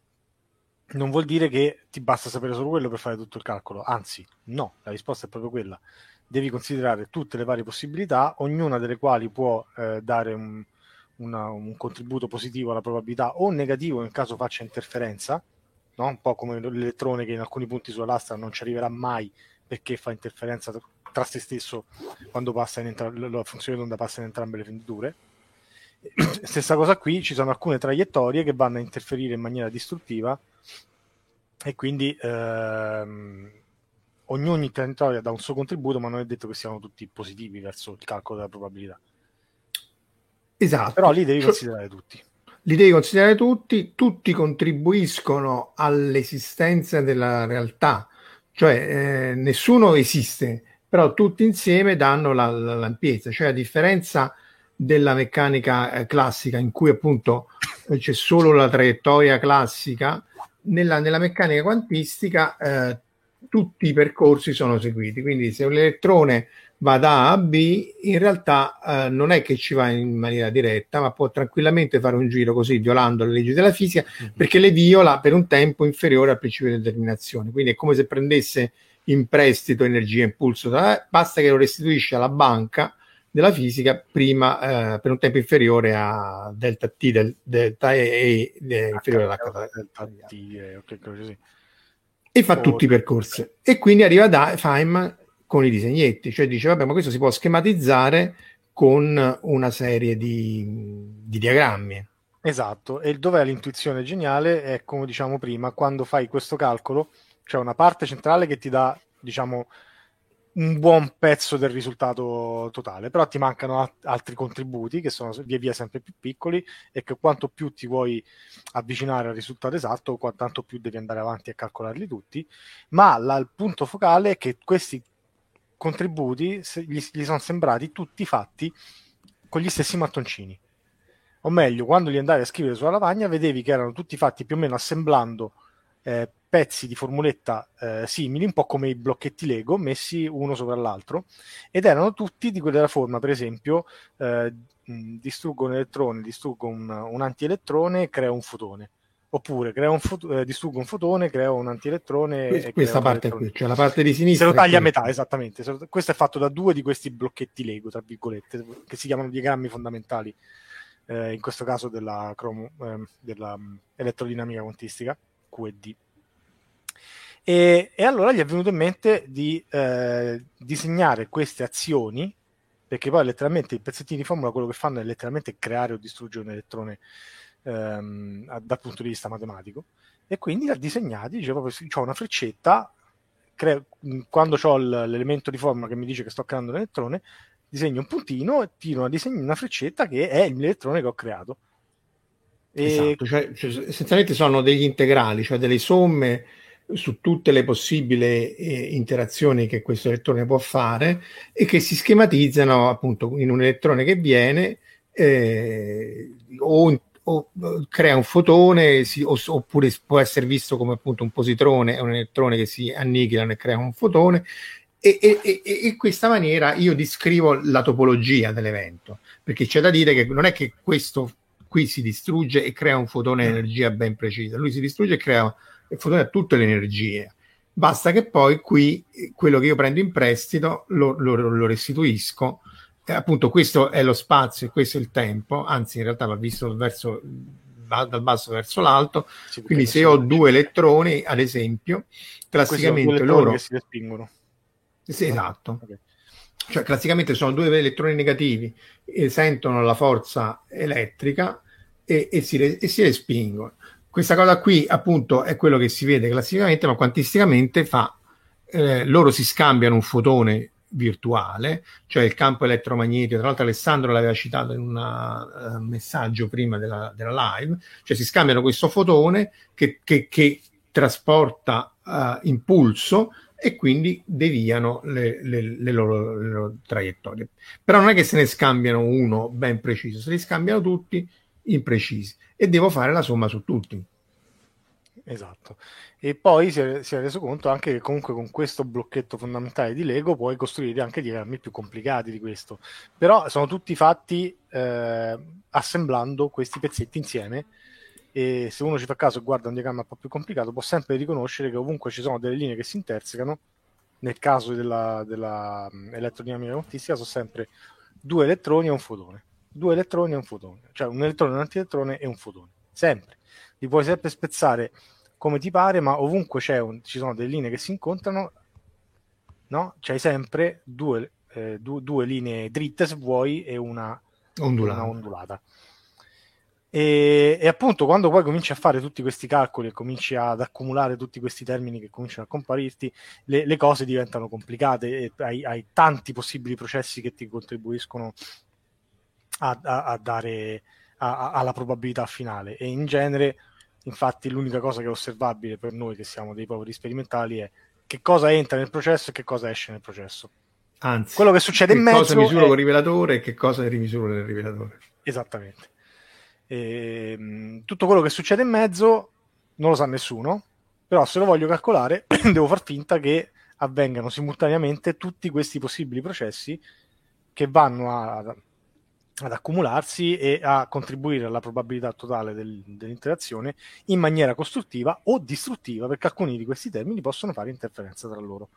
non vuol dire che ti basta sapere solo quello per fare tutto il calcolo, anzi, no, la risposta è proprio quella. Devi considerare tutte le varie possibilità, ognuna delle quali può eh, dare un Una, un contributo positivo alla probabilità o negativo nel caso faccia interferenza, no? Un po' come l'elettrone che in alcuni punti sulla lastra non ci arriverà mai perché fa interferenza tra se stesso quando passa in entra- la funzione d'onda passa in entrambe le fenditure. Stessa cosa qui, ci sono alcune traiettorie che vanno a interferire in maniera distruttiva e quindi ehm, ogni traiettoria dà un suo contributo, ma non è detto che siano tutti positivi verso il calcolo della probabilità. Esatto. Però li devi considerare tutti. Li devi considerare tutti, tutti contribuiscono all'esistenza della realtà, cioè eh, nessuno esiste, però tutti insieme danno la, la, l'ampiezza, cioè a differenza della meccanica eh, classica in cui appunto eh, c'è solo la traiettoria classica, nella, nella meccanica quantistica eh, tutti i percorsi sono seguiti, quindi se un elettrone va da A a B, in realtà eh, non è che ci va in maniera diretta, ma può tranquillamente fare un giro così, violando le leggi della fisica, mm-hmm. perché le viola per un tempo inferiore al principio di determinazione. Quindi è come se prendesse in prestito energia e impulso, da, basta che lo restituisce alla banca della fisica prima eh, per un tempo inferiore a delta T, del, delta E, e inferiore all'H delta T. Eh, okay, così. E fa oh, tutti i percorsi. E quindi arriva da Feynman con i disegnetti, cioè dice vabbè, ma questo si può schematizzare con una serie di, di diagrammi. Esatto, e dov'è l'intuizione geniale? È come diciamo prima, quando fai questo calcolo c'è una parte centrale che ti dà, diciamo, un buon pezzo del risultato totale, però ti mancano a- altri contributi che sono via via sempre più piccoli e che quanto più ti vuoi avvicinare al risultato esatto, quanto più devi andare avanti a calcolarli tutti, ma la, il punto focale è che questi contributi gli, gli sono sembrati tutti fatti con gli stessi mattoncini, o meglio, quando li andavi a scrivere sulla lavagna vedevi che erano tutti fatti più o meno assemblando eh, pezzi di formuletta eh, simili, un po' come i blocchetti Lego messi uno sopra l'altro, ed erano tutti di quella forma, per esempio eh, distruggo un elettrone, distruggo un, un antielettrone, creo un fotone. Oppure creo un fot- eh, distruggo un fotone, creo un antielettrone. Questa, e questa parte qui, cioè la parte di sinistra. Se lo taglia a metà, esattamente. Lo, questo è fatto da due di questi blocchetti Lego, tra virgolette, che si chiamano diagrammi fondamentali, eh, in questo caso della, cromo, eh, della um, elettrodinamica quantistica, Q e D. E, e allora gli è venuto in mente di eh, disegnare queste azioni, perché poi letteralmente i pezzettini di formula quello che fanno è letteralmente creare o distruggere un elettrone ehm, dal punto di vista matematico, e quindi li ha disegnati, dice proprio c'ho una freccetta, cre- quando ho l'elemento di formula che mi dice che sto creando un elettrone, disegno un puntino e tiro una, disegno, una freccetta che è l'elettrone che ho creato. E... Esatto, cioè, cioè essenzialmente sono degli integrali, cioè delle somme su tutte le possibili eh, interazioni che questo elettrone può fare e che si schematizzano appunto in un elettrone che viene eh, o, o crea un fotone si, o, oppure può essere visto come appunto un positrone e un elettrone che si annichilano e crea un fotone. E, e, e, e in questa maniera io descrivo la topologia dell'evento, perché c'è da dire che non è che questo qui si distrugge e crea un fotone di energia ben precisa, lui si distrugge e crea il fotone a tutte le energie, basta che poi qui quello che io prendo in prestito lo, lo, lo restituisco, e appunto questo è lo spazio e questo è il tempo, anzi in realtà va visto verso, va dal basso verso l'alto, sì, quindi se io ho due elettroni ad esempio, classicamente loro che si respingono. Sì, esatto. Okay. Cioè, classicamente sono due elettroni negativi e sentono la forza elettrica e, e, si, e si respingono. Questa cosa qui, appunto, è quello che si vede classicamente, ma quantisticamente fa eh, loro si scambiano un fotone virtuale, cioè il campo elettromagnetico. Tra l'altro, Alessandro l'aveva citato in un uh, messaggio prima della, della live, cioè si scambiano questo fotone che, che, che trasporta uh, impulso e quindi deviano le, le, le, loro, le loro traiettorie. Però non è che se ne scambiano uno ben preciso, se li scambiano tutti imprecisi e devo fare la somma su tutti. Esatto. E poi si è, si è reso conto anche che comunque con questo blocchetto fondamentale di Lego puoi costruire anche diagrammi più complicati di questo. Però sono tutti fatti eh, assemblando questi pezzetti insieme, e se uno ci fa caso e guarda un diagramma un po' più complicato può sempre riconoscere che ovunque ci sono delle linee che si intersecano, nel caso della, della elettrodinamica quantistica sono sempre due elettroni e un fotone, due elettroni e un fotone, cioè un elettrone, un antielettrone e un fotone, sempre. Li puoi sempre spezzare come ti pare, ma ovunque c'è un, ci sono delle linee che si incontrano, no? C'hai sempre due, eh, due, due linee dritte se vuoi e una ondulata. Una ondulata. E, e appunto quando poi cominci a fare tutti questi calcoli e cominci ad accumulare tutti questi termini che cominciano a comparirti, le, le cose diventano complicate e hai, hai tanti possibili processi che ti contribuiscono a, a, a dare a, a, alla probabilità finale. E in genere, infatti, l'unica cosa che è osservabile per noi che siamo dei poveri sperimentali è che cosa entra nel processo e che cosa esce nel processo. Anzi, quello che succede in mezzo che cosa misuro è... con il rivelatore e che cosa rimisuro nel rivelatore. Esattamente. E, tutto quello che succede in mezzo non lo sa nessuno, però se lo voglio calcolare devo far finta che avvengano simultaneamente tutti questi possibili processi che vanno a, ad accumularsi e a contribuire alla probabilità totale del, dell'interazione in maniera costruttiva o distruttiva, perché alcuni di questi termini possono fare interferenza tra loro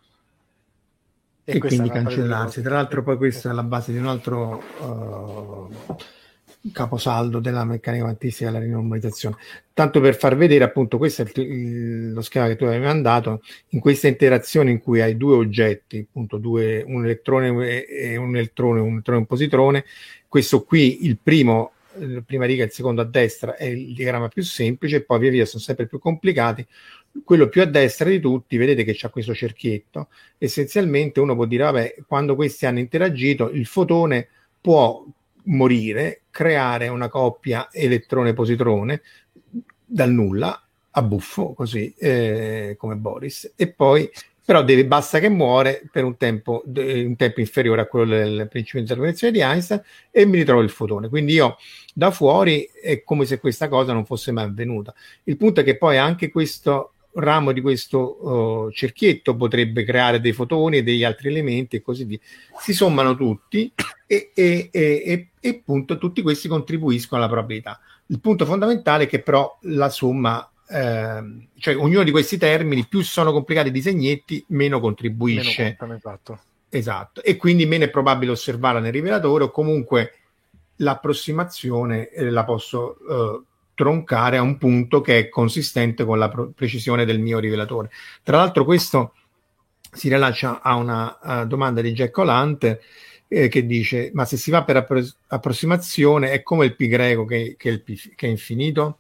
e, e quindi cancellarsi. Tra l'altro poi questa è la base di un altro uh... caposaldo della meccanica quantistica della rinormalizzazione. Tanto per far vedere, appunto, questo è il, il, lo schema che tu avevi mandato, in questa interazione in cui hai due oggetti, appunto due, un elettrone e un elettrone, un elettrone e un positrone. Questo qui, il primo, la prima riga e il secondo a destra è il diagramma più semplice, e poi via via sono sempre più complicati. Quello più a destra di tutti, vedete che c'ha questo cerchietto. Essenzialmente uno può dire, vabbè, quando questi hanno interagito, il fotone può morire, creare una coppia elettrone-positrone dal nulla a buffo, così eh, come Boris, e poi però deve, basta che muore per un tempo, un tempo inferiore a quello del principio di interconnezione di Einstein, e mi ritrovo il fotone. Quindi io da fuori è come se questa cosa non fosse mai avvenuta. Il punto è che poi anche questo ramo di questo uh, cerchietto potrebbe creare dei fotoni e degli altri elementi e così via. Si sommano tutti e, e, e, e, e appunto tutti questi contribuiscono alla probabilità. Il punto fondamentale è che però la somma, eh, cioè ognuno di questi termini, più sono complicati i disegnetti, meno contribuisce. Meno contano, esatto. Esatto. E quindi meno è probabile osservarla nel rivelatore, o comunque l'approssimazione eh, la posso eh, troncare a un punto che è consistente con la pro- precisione del mio rivelatore. Tra l'altro questo si rilascia a una uh, domanda di Jack O'Lantern eh, che dice, ma se si va per appro- approssimazione è come il pi greco che, che, il pi, che è infinito?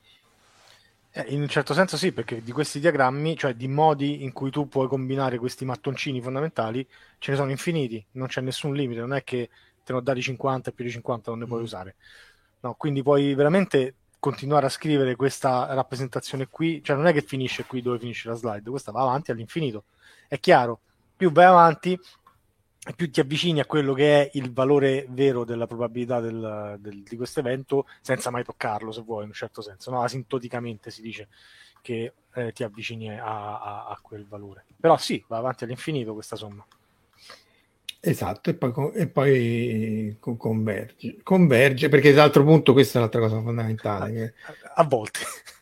Eh, in un certo senso sì, perché di questi diagrammi, cioè di modi in cui tu puoi combinare questi mattoncini fondamentali, ce ne sono infiniti, non c'è nessun limite, non è che te ne ho dati cinquanta e più di cinquanta non ne puoi usare. No, quindi puoi veramente continuare a scrivere questa rappresentazione qui, cioè non è che finisce qui dove finisce la slide, questa va avanti all'infinito. È chiaro, più vai avanti, più ti avvicini a quello che è il valore vero della probabilità del, del, di questo evento, senza mai toccarlo, se vuoi, in un certo senso, no? Asintoticamente si dice che eh, ti avvicini a, a, a quel valore. Però sì, va avanti all'infinito questa somma. Esatto, e poi, e poi converge. Converge, perché dall'altro punto questa è un'altra cosa fondamentale. A, che... a volte.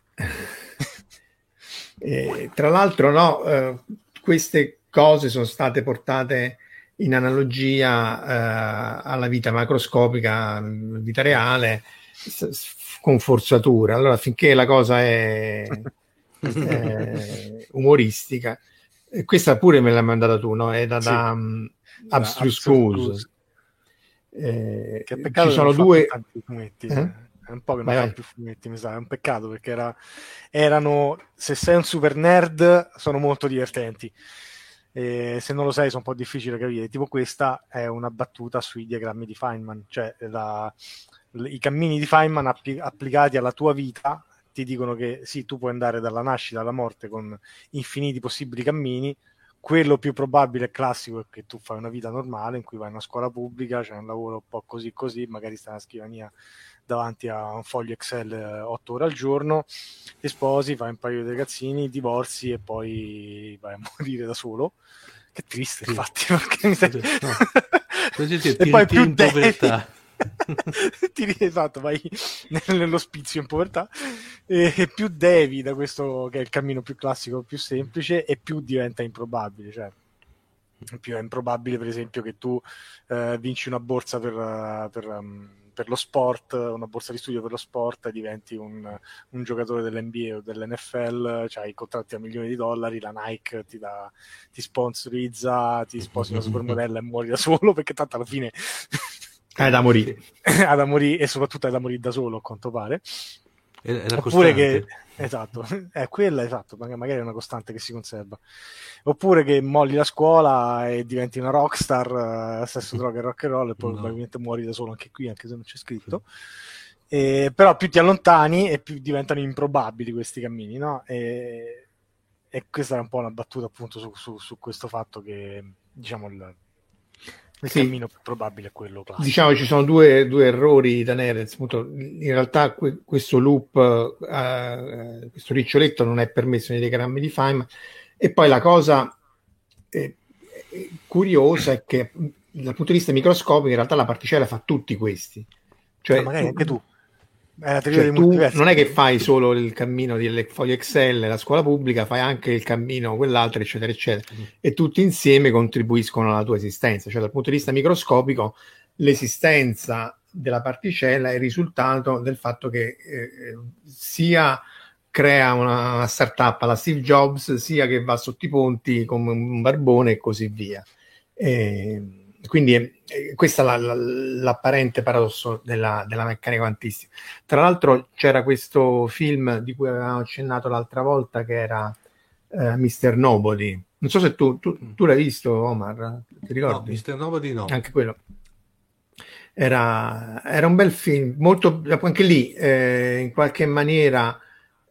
E, tra l'altro, no, eh, queste cose sono state portate in analogia eh, alla vita macroscopica, vita reale, s- con forzatura. Allora, finché la cosa è, è umoristica, e questa pure me l'hai mandata tu, no? È da... Sì. da um, Abstruse Cruise. Eh, che peccato ci sono che due tanti fumetti, eh? È un po' che non vai, fa vai. più fumetti, mi sa, è un peccato perché era, erano, se sei un super nerd, sono molto divertenti. E se non lo sei, sono un po' difficile da capire. Tipo, questa è una battuta sui diagrammi di Feynman, cioè la, i cammini di Feynman appli- applicati alla tua vita ti dicono che sì, tu puoi andare dalla nascita alla morte con infiniti possibili cammini. Quello più probabile e classico è che tu fai una vita normale in cui vai a una scuola pubblica, c'è un lavoro un po' così così, magari stai alla scrivania davanti a un foglio Excel otto ore al giorno, ti sposi, fai un paio di ragazzini, divorzi e poi vai a morire da solo. Che triste, sì. Infatti, perché mi sei... no. Così ti e poi più in povertà. Ti, esatto, vai nell'ospizio in povertà, e, e più devi da questo, che è il cammino più classico, più semplice, e più diventa improbabile. Cioè, più è improbabile, per esempio, che tu eh, vinci una borsa per, per, um, per lo sport, una borsa di studio per lo sport, e diventi un, un giocatore dell'N B A o dell'N F L, cioè i contratti a milioni di dollari, la Nike ti, dà, ti sponsorizza, ti sposi una supermodella e muori da solo, perché tanto alla fine è da morire. è da morire, e soprattutto è da morire da solo, a quanto pare. È, è oppure che esatto, è quella, esatto, magari è una costante che si conserva. Oppure che molli la scuola e diventi una rockstar, uh, sesso, droga e rock and roll, e poi no. probabilmente muori da solo anche qui, anche se non c'è scritto. Sì. E, però più ti allontani e più diventano improbabili questi cammini, no? E, e questa è un po' una battuta appunto su, su, su questo fatto che, diciamo, il il sì. cammino più probabile è quello classico. Diciamo ci sono due, due errori da Nerez. In realtà que- questo loop, uh, questo riccioletto non è permesso nei diagrammi di Feynman. E poi la cosa eh, curiosa è che dal punto di vista microscopico in realtà la particella fa tutti questi. Cioè, ma magari anche tu. È la cioè, tu non è che fai solo il cammino del foglio Excel, la scuola pubblica, fai anche il cammino quell'altro, eccetera, eccetera, mm. e tutti insieme contribuiscono alla tua esistenza. Cioè, dal punto di vista microscopico, l'esistenza della particella è il risultato del fatto che eh, sia crea una, una startup alla Steve Jobs, sia che va sotto i ponti come un barbone e così via. E, quindi eh, questo è la, la, l'apparente paradosso della, della meccanica quantistica. Tra l'altro c'era questo film di cui avevamo accennato l'altra volta, che era uh, mister Nobody. Non so se tu, tu, tu l'hai visto, Omar, ti ricordi? No, mister Nobody no. Anche quello. Era, era un bel film, molto, anche lì eh, in qualche maniera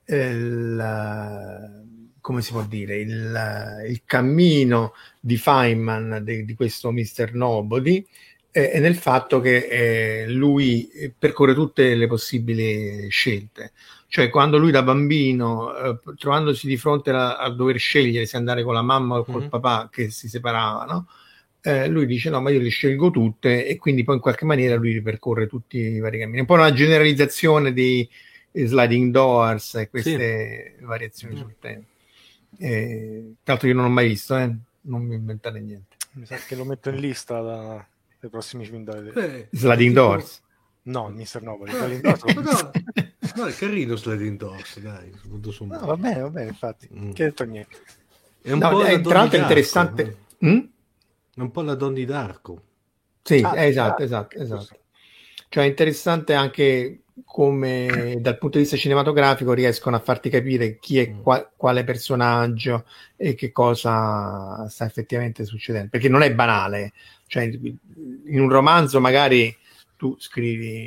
il, come si può dire, il, il cammino di Feynman, di, di questo mister Nobody, eh, è nel fatto che eh, lui percorre tutte le possibili scelte. Cioè, quando lui da bambino, eh, trovandosi di fronte a, a dover scegliere se andare con la mamma o col mm-hmm. papà che si separavano, eh, lui dice no, ma io le scelgo tutte, e quindi poi in qualche maniera lui ripercorre tutti i vari cammini. Un po' una generalizzazione di sliding doors e queste sì. variazioni mm. sul tema. Eh, tra l'altro io non ho mai visto, eh? Non mi inventate niente. Mi sa che lo metto in lista da, dai prossimi film da vedere. Sliding tipo... doors? No, mister Nobody. Eh, doors no, no, no, è carino Sliding Doors, dai. No, va bene, va bene, infatti. Mm. Che detto niente. È un no, po' è, tra l'altro è interessante. Eh? Mm? È un po' la Donnie Darko. Sì, ah, esatto, esatto, esatto. Cioè è interessante anche come dal punto di vista cinematografico riescono a farti capire chi è qua, quale personaggio e che cosa sta effettivamente succedendo, perché non è banale. Cioè in un romanzo magari tu scrivi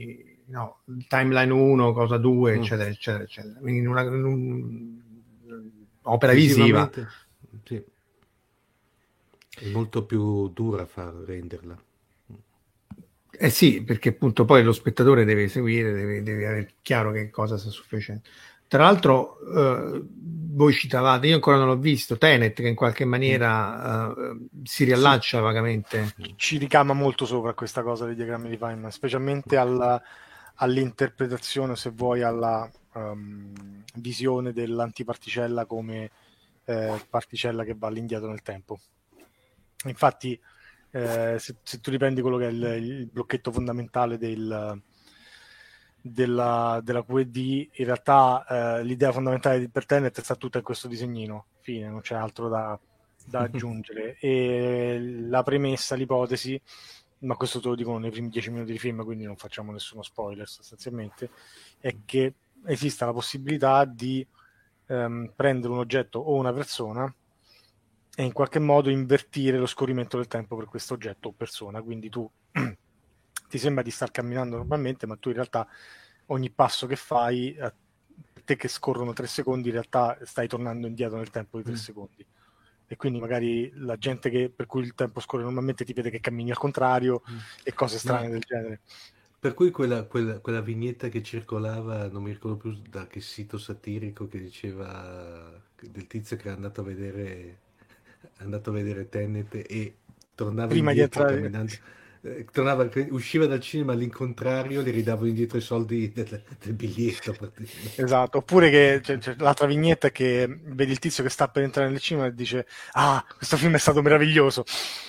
no, timeline uno, cosa due, Mm. eccetera, eccetera, eccetera. Quindi in una, in un- opera visiva. Visivamente, sì. È molto più dura far renderla. Eh sì, perché appunto poi lo spettatore deve seguire, deve, deve avere chiaro che cosa sta succedendo. Tra l'altro, eh, voi citavate, io ancora non l'ho visto, Tenet, che in qualche maniera eh, si riallaccia vagamente. Ci ricama molto sopra questa cosa dei diagrammi di Feynman, specialmente alla, all'interpretazione, se vuoi, alla um, visione dell'antiparticella come eh, particella che va all'indietro nel tempo. Infatti, eh, se, se tu riprendi quello che è il, il blocchetto fondamentale del, della, della Q E D, in realtà eh, l'idea fondamentale di per Tenet sta tutta in questo disegnino, fine, non c'è altro da, da aggiungere. E la premessa, l'ipotesi, ma questo te lo dicono nei primi dieci minuti di film, quindi non facciamo nessuno spoiler sostanzialmente, è che esista la possibilità di ehm, prendere un oggetto o una persona e in qualche modo invertire lo scorrimento del tempo per questo oggetto o persona. Quindi tu ti sembra di star camminando normalmente, ma tu in realtà ogni passo che fai, a te che scorrono tre secondi, in realtà stai tornando indietro nel tempo di tre mm. secondi. E quindi magari la gente che, per cui il tempo scorre normalmente ti vede che cammini al contrario mm. e cose strane no. del genere. Per cui quella, quella, quella vignetta che circolava, non mi ricordo più da che sito satirico, che diceva del tizio che è andato a vedere è andato a vedere Tenet e tornava prima indietro di entrare camminando, eh, tornava, usciva dal cinema all'incontrario, gli ridavano indietro i soldi del, del biglietto. Esatto, oppure che c'è, c'è l'altra vignetta è che vedi il tizio che sta per entrare nel cinema e dice ah, questo film è stato meraviglioso.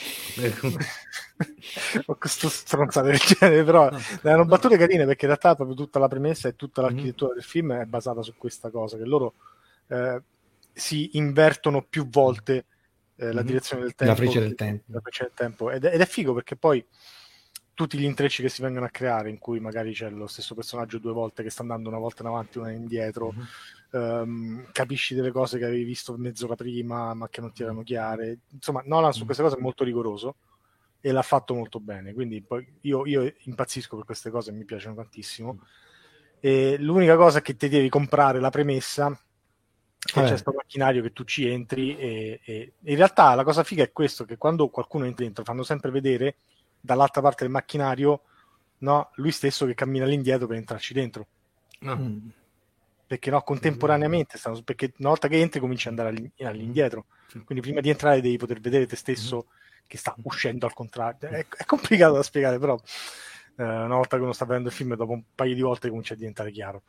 Ho questo stronzato del genere, però no, erano battute no. carine, perché in realtà proprio tutta la premessa e tutta l'architettura mm-hmm. del film è basata su questa cosa, che loro eh, si invertono più volte eh, la mm-hmm. direzione del tempo, la freccia del tempo, la freccia del tempo. Ed, è, ed è figo, perché poi tutti gli intrecci che si vengono a creare, in cui magari c'è lo stesso personaggio due volte che sta andando una volta in avanti, una indietro, mm-hmm. um, capisci delle cose che avevi visto mezz'ora prima ma che non ti erano chiare. Insomma, Nolan su queste cose è molto rigoroso e l'ha fatto molto bene, quindi poi io, io impazzisco per queste cose, mi piacciono tantissimo. E l'unica cosa è che ti devi comprare la premessa che eh. c'è questo macchinario che tu ci entri e, e in realtà la cosa figa è questo, che quando qualcuno entra dentro fanno sempre vedere dall'altra parte del macchinario, no, lui stesso che cammina all'indietro per entrarci dentro, no. mm. perché no, contemporaneamente stanno, perché una volta che entri cominci ad andare all'indietro, quindi prima di entrare devi poter vedere te stesso che sta uscendo al contrario. È, è complicato da spiegare, però eh, una volta che uno sta vedendo il film, dopo un paio di volte comincia a diventare chiaro.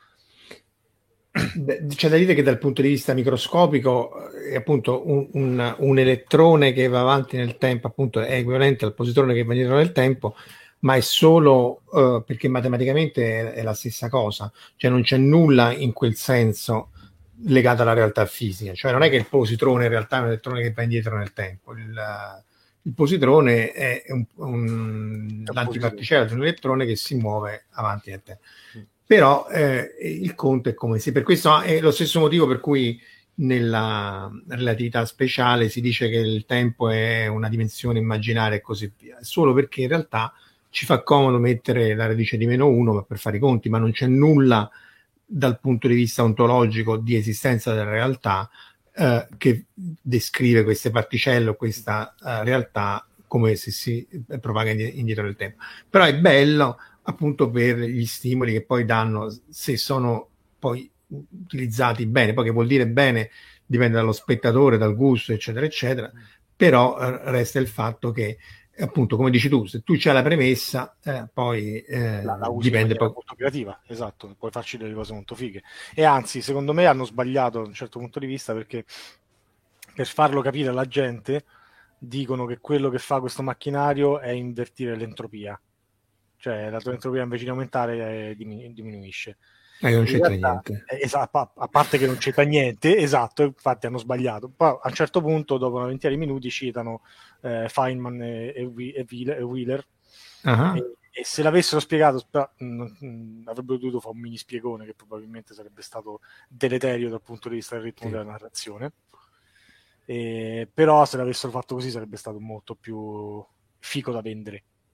C'è da dire che dal punto di vista microscopico è appunto un, un, un elettrone che va avanti nel tempo, appunto è equivalente al positrone che va indietro nel tempo, ma è solo uh, perché matematicamente è, è la stessa cosa, cioè non c'è nulla in quel senso legato alla realtà fisica, cioè non è che il positrone in realtà è un elettrone che va indietro nel tempo, il, il positrone è un, un, l'antiparticella di un elettrone che si muove avanti nel tempo. Però eh, il conto è come se, per questo è lo stesso motivo per cui nella relatività speciale si dice che il tempo è una dimensione immaginaria e così via, solo perché in realtà ci fa comodo mettere la radice di meno uno per fare i conti, ma non c'è nulla dal punto di vista ontologico di esistenza della realtà eh, che descrive queste particelle o questa uh, realtà come se si propaga indietro nel tempo. Però è bello appunto per gli stimoli che poi danno, se sono poi utilizzati bene, poi che vuol dire bene dipende dallo spettatore, dal gusto, eccetera, eccetera, però eh, resta il fatto che appunto, come dici tu, se tu c'hai la premessa, eh, poi eh, la, la usi dipende poi molto creativa, esatto, puoi farci delle cose molto fighe. E anzi, secondo me hanno sbagliato da un certo punto di vista, perché per farlo capire alla gente dicono che quello che fa questo macchinario è invertire l'entropia. Cioè la tua entropia invece di aumentare eh, diminuisce. Eh, non c'entra niente. Eh, esatto, a parte che non c'entra niente, esatto, infatti hanno sbagliato. Poi a un certo punto, dopo una ventina di minuti, citano eh, Feynman e, e, e Wheeler. Uh-huh. E, e se l'avessero spiegato, però, mh, mh, avrebbero dovuto fare un mini spiegone che probabilmente sarebbe stato deleterio dal punto di vista del ritmo sì. della narrazione. E, però se l'avessero fatto così sarebbe stato molto più fico da vendere.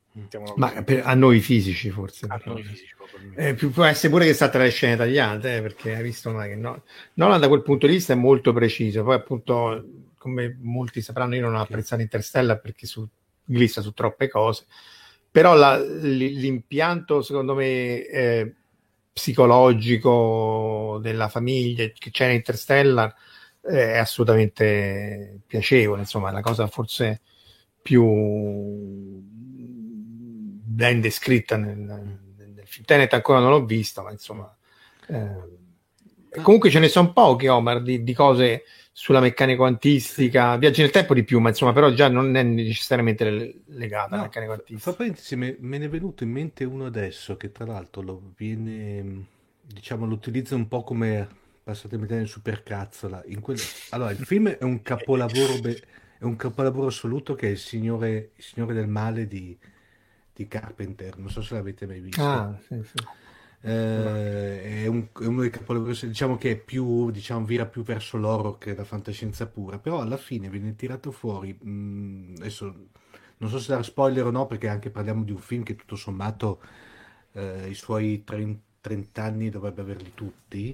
Ma per, a noi fisici forse. A però. noi fisici, eh, può essere pure che sta tra le scene tagliate, eh, perché hai visto mai che no. Nolan da quel punto di vista è molto preciso. Poi appunto, come molti sapranno, io non ho apprezzato Interstellar perché su, glissa su troppe cose. Però la, l'impianto, secondo me, eh, psicologico della famiglia che c'è in Interstellar eh, è assolutamente piacevole. Insomma, è la cosa forse più ben descritta nel, nel film. Tenet ancora non l'ho visto, ma insomma eh, comunque ce ne sono pochi, Omar, di, di cose sulla meccanica quantistica, viaggi nel tempo di più, ma insomma però già non è necessariamente legata no, alla meccanica quantistica. Fa parentesi, me, me ne è venuto in mente uno adesso che tra l'altro lo viene, diciamo, lo utilizza un po' come, passatemi il termine, supercazzola. In quel... Allora, il film è un capolavoro, be... è un capolavoro assoluto che è il Signore, il Signore del Male di, di Carpenter, non so se l'avete mai visto. Ah, sì, sì. Eh, è, un, è uno dei capolavori, diciamo che è più, diciamo, vira più verso l'horror che la fantascienza pura, però alla fine viene tirato fuori, mh, adesso non so se dare spoiler o no, perché anche parliamo di un film che tutto sommato eh, i suoi trenta anni dovrebbe averli tutti.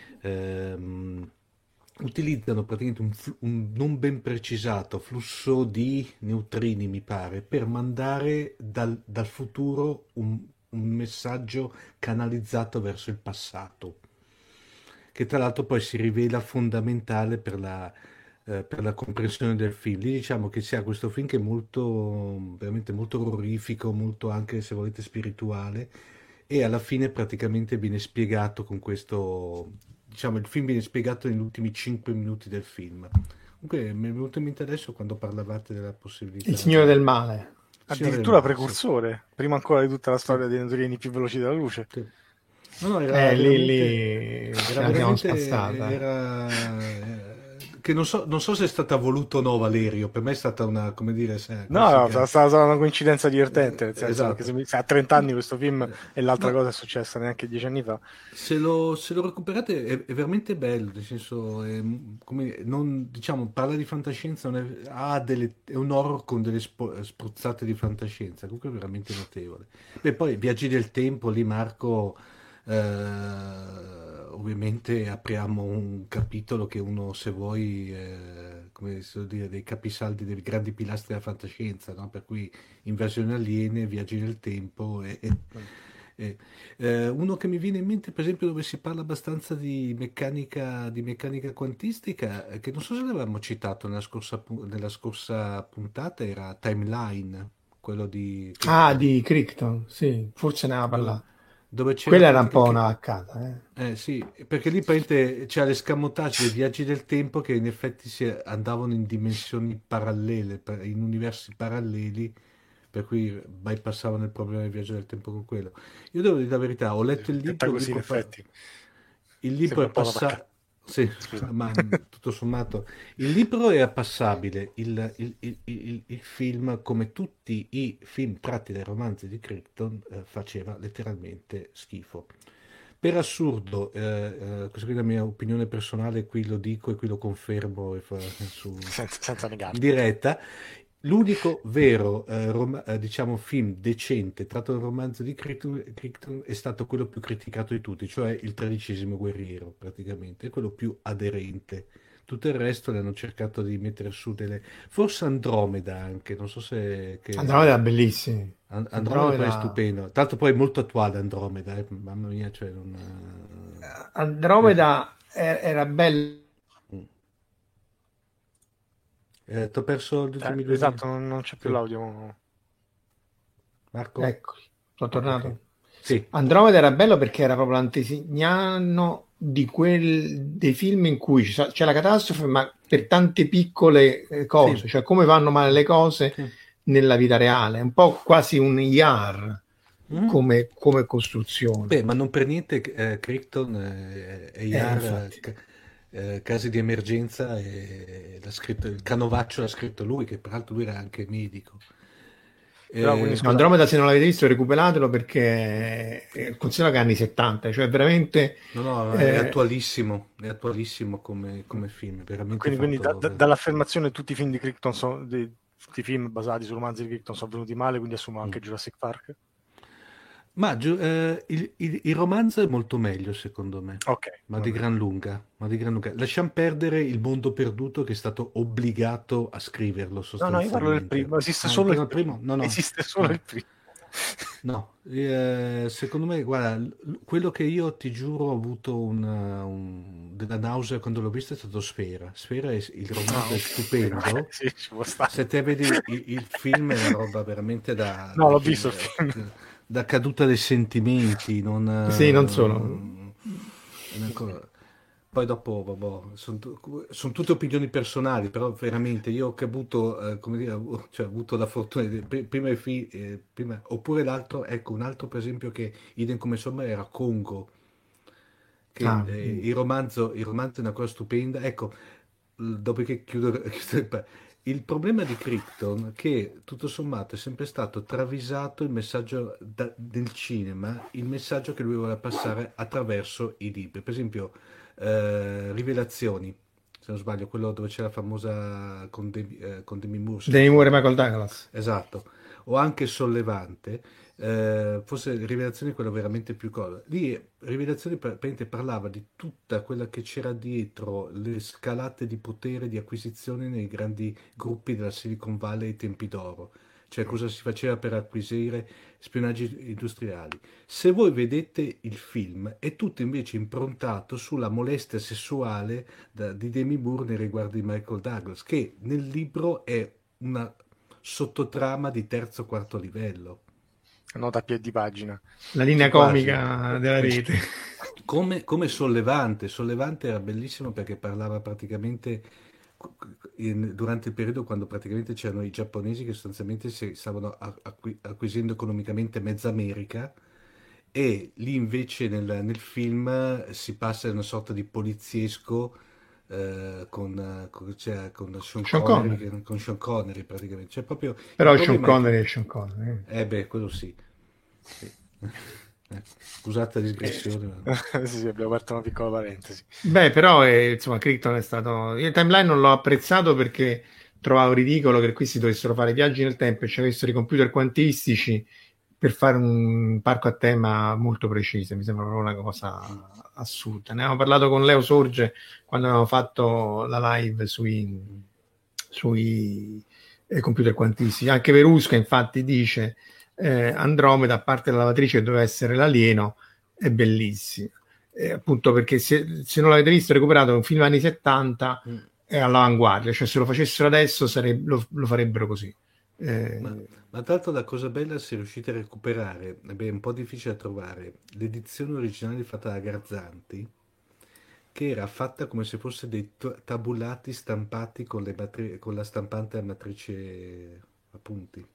ehm, Utilizzano praticamente un, flu- un non ben precisato flusso di neutrini, mi pare, per mandare dal, dal futuro un un messaggio canalizzato verso il passato, che tra l'altro poi si rivela fondamentale per la, eh, per la comprensione del film. Lì diciamo che si ha questo film che è molto, veramente molto orrorifico, molto anche, se volete, spirituale, e alla fine praticamente viene spiegato con questo, diciamo, il film viene spiegato negli ultimi cinque minuti del film. Comunque mi è venuto in mente adesso quando parlavate della possibilità... Il Signore del Male. Addirittura precursore, sì. Prima ancora di tutta la storia dei neurini più veloci della luce. Sì. No, no, era eh, lì, lì era veramente era, che non so, non so se è stata voluta o no, Valerio, per me è stata una, come dire, se, no, no, è stata una coincidenza divertente, nel senso esatto. che se, mi, se ha trenta anni questo film e l'altra no. cosa è successa neanche dieci anni fa. Se lo, se lo recuperate è, è veramente bello, nel senso è, come, non, diciamo, parla di fantascienza, non è, ha delle, è un horror con delle spo, spruzzate di fantascienza, comunque è veramente notevole. Beh, poi Viaggi del Tempo, lì Marco... Uh, ovviamente apriamo un capitolo che uno, se vuoi, eh, come si può dire, dei capisaldi, dei grandi pilastri della fantascienza, no? Per cui invasioni aliene, viaggi nel tempo e, e, e, eh, uno che mi viene in mente, per esempio, dove si parla abbastanza di meccanica, di meccanica quantistica, che non so se l'avevamo citato nella scorsa, nella scorsa puntata, era Timeline, quello di ah di Crichton, sì, forse ne aveva parlato. Dove c'era quella era un po' una vaccata, eh. eh sì, perché lì c'era l'escamotage dei viaggi del tempo che in effetti si andavano in dimensioni parallele, in universi paralleli, per cui bypassavano il problema del viaggio del tempo con quello. Io devo dire la verità, ho letto il libro, così, in effetti. Il libro è passato. Sì, ma tutto sommato il libro era passabile, il, il, il, il, il film, come tutti i film tratti dai romanzi di Crichton, eh, faceva letteralmente schifo. Per assurdo, eh, eh, questa qui è la mia opinione personale, qui lo dico e qui lo confermo e fa, su, senza, senza negare. In diretta. L'unico vero eh, rom- eh, diciamo film decente tratto dal romanzo di Crichton, Crichton è stato quello più criticato di tutti, cioè il tredicesimo guerriero, praticamente, è quello più aderente. Tutto il resto le hanno cercato di mettere su delle... Forse Andromeda anche, non so se... Che... Andromeda è bellissimo. And- Andromeda, Andromeda è stupendo. Tra l'altro poi è molto attuale Andromeda, eh? Mamma mia, cioè non... Andromeda eh. era bella. Eh, ti ho perso gli ultimi eh, due esatto, non, non c'è più sì. l'audio. Marco? Eccoci, sono tornato. Okay. Sì. Andromeda era bello perché era proprio l'antesignano di quel, dei film in cui c'è la catastrofe, ma per tante piccole cose, sì. cioè come vanno male le cose sì. nella vita reale, un po' quasi un I A R mm. come, come costruzione. Beh, ma non per niente eh, Crichton eh, è I A R... Eh, Eh, casi di emergenza e l'ha scritto, il canovaccio l'ha scritto lui, che peraltro lui era anche medico. Però, eh, no, Andromeda, se non l'avete visto, recuperatelo perché è, considero che anni settanta, cioè veramente no, no, è eh, attualissimo, è attualissimo come, come film, veramente. Quindi, quindi da, da, dall'affermazione tutti i film di Crichton sono, di, tutti i film basati su romanzi di Crichton sono venuti male, quindi assumo anche Mm. Jurassic Park. Ma giu- eh, il, il- il romanzo è molto meglio, secondo me, Ok, ma di vabbè. gran lunga, ma di gran lunga. Lasciamo perdere il mondo perduto che è stato obbligato a scriverlo No, no, io parlo del sostanzialmente. primo, esiste Ah, solo però il il primo? No, no, esiste solo no. il primo. No, eh, secondo me, guarda, l- quello che io ti giuro ho avuto una- un- della nausea quando l'ho visto è stato Sfera. Sfera, è, il Ah, romanzo è ok. stupendo. Sì, ci può stare. Se te vedi il, il film è una roba veramente da, No, l'ho da- visto il film. da caduta dei sentimenti, non, Sì, non solo. eh, una co- Poi dopo, vabbè, sono tutte opinioni personali, però veramente io che ho avuto, eh, come dire, ho- cioè, ho avuto la fortuna di pri- prima, i fi- eh, prima- oppure l'altro, ecco, un altro per esempio che idem come somma era Congo, che Ah, eh, mm. il romanzo, il romanzo è una cosa stupenda. Ecco, l- dopodiché chiudo, chiudo il pa- il problema di Crichton è che tutto sommato è sempre stato travisato il messaggio da- del cinema, il messaggio che lui voleva passare attraverso i libri. Per esempio, eh, Rivelazioni, se non sbaglio, quello dove c'è la famosa con, Demi, eh, con Demi Moore, se non Demi Moore e sbaglio. Michael Douglas. Esatto, o anche Sollevante, eh, forse Rivelazioni è quello veramente più cosa. Lì Rivelazioni per- praticamente parlava di tutta quella che c'era dietro le scalate di potere, di acquisizione nei grandi gruppi della Silicon Valley ai tempi d'oro, cioè cosa si faceva per acquisire spionaggi industriali. Se voi vedete il film, è tutto invece improntato sulla molestia sessuale da- di Demi Moore nei riguardi di Michael Douglas, che nel libro è una sottotrama di terzo o quarto livello. Nota a piedi pagina. La linea Quasi. comica della rete. Come, come Sollevante. Sollevante era bellissimo perché parlava praticamente in- durante il periodo quando praticamente c'erano i giapponesi che sostanzialmente si stavano a- acqui- acquisendo economicamente mezza America, e lì invece nel, nel film si passa a una sorta di poliziesco eh, con, eh, con, cioè, con Sean Sean Connery, Connery. che- con Sean Connery praticamente. Cioè, proprio il Però Sean problema è che- Connery è Sean Connery. eh. eh beh, quello sì. Sì. Eh, scusate la digressione. ma- Sì, sì, abbiamo aperto una piccola parentesi. Beh, però eh, insomma, Crichton è stato. Io il timeline non l'ho apprezzato perché trovavo ridicolo che questi dovessero fare viaggi nel tempo e ci avessero i computer quantistici per fare un parco a tema molto preciso. Mi sembra proprio una cosa assurda. Ne avevamo parlato con Leo Sorge quando avevamo fatto la live sui, sui eh, computer quantistici. Anche Verusca, infatti, dice eh, Andromeda, a parte la lavatrice che doveva essere l'alieno, è bellissima. Eh, appunto perché se, se non l'avete visto recuperato è un film anni settanta, Mm. è all'avanguardia, cioè se lo facessero adesso sareb- lo, lo farebbero così. Eh, Ma, ma tra l'altro la cosa bella, se riuscite a recuperare, eh beh, è un po' difficile da trovare, l'edizione originale fatta da Garzanti, che era fatta come se fosse dei t- tabulati stampati con, le matri- con la stampante a matrice a punti.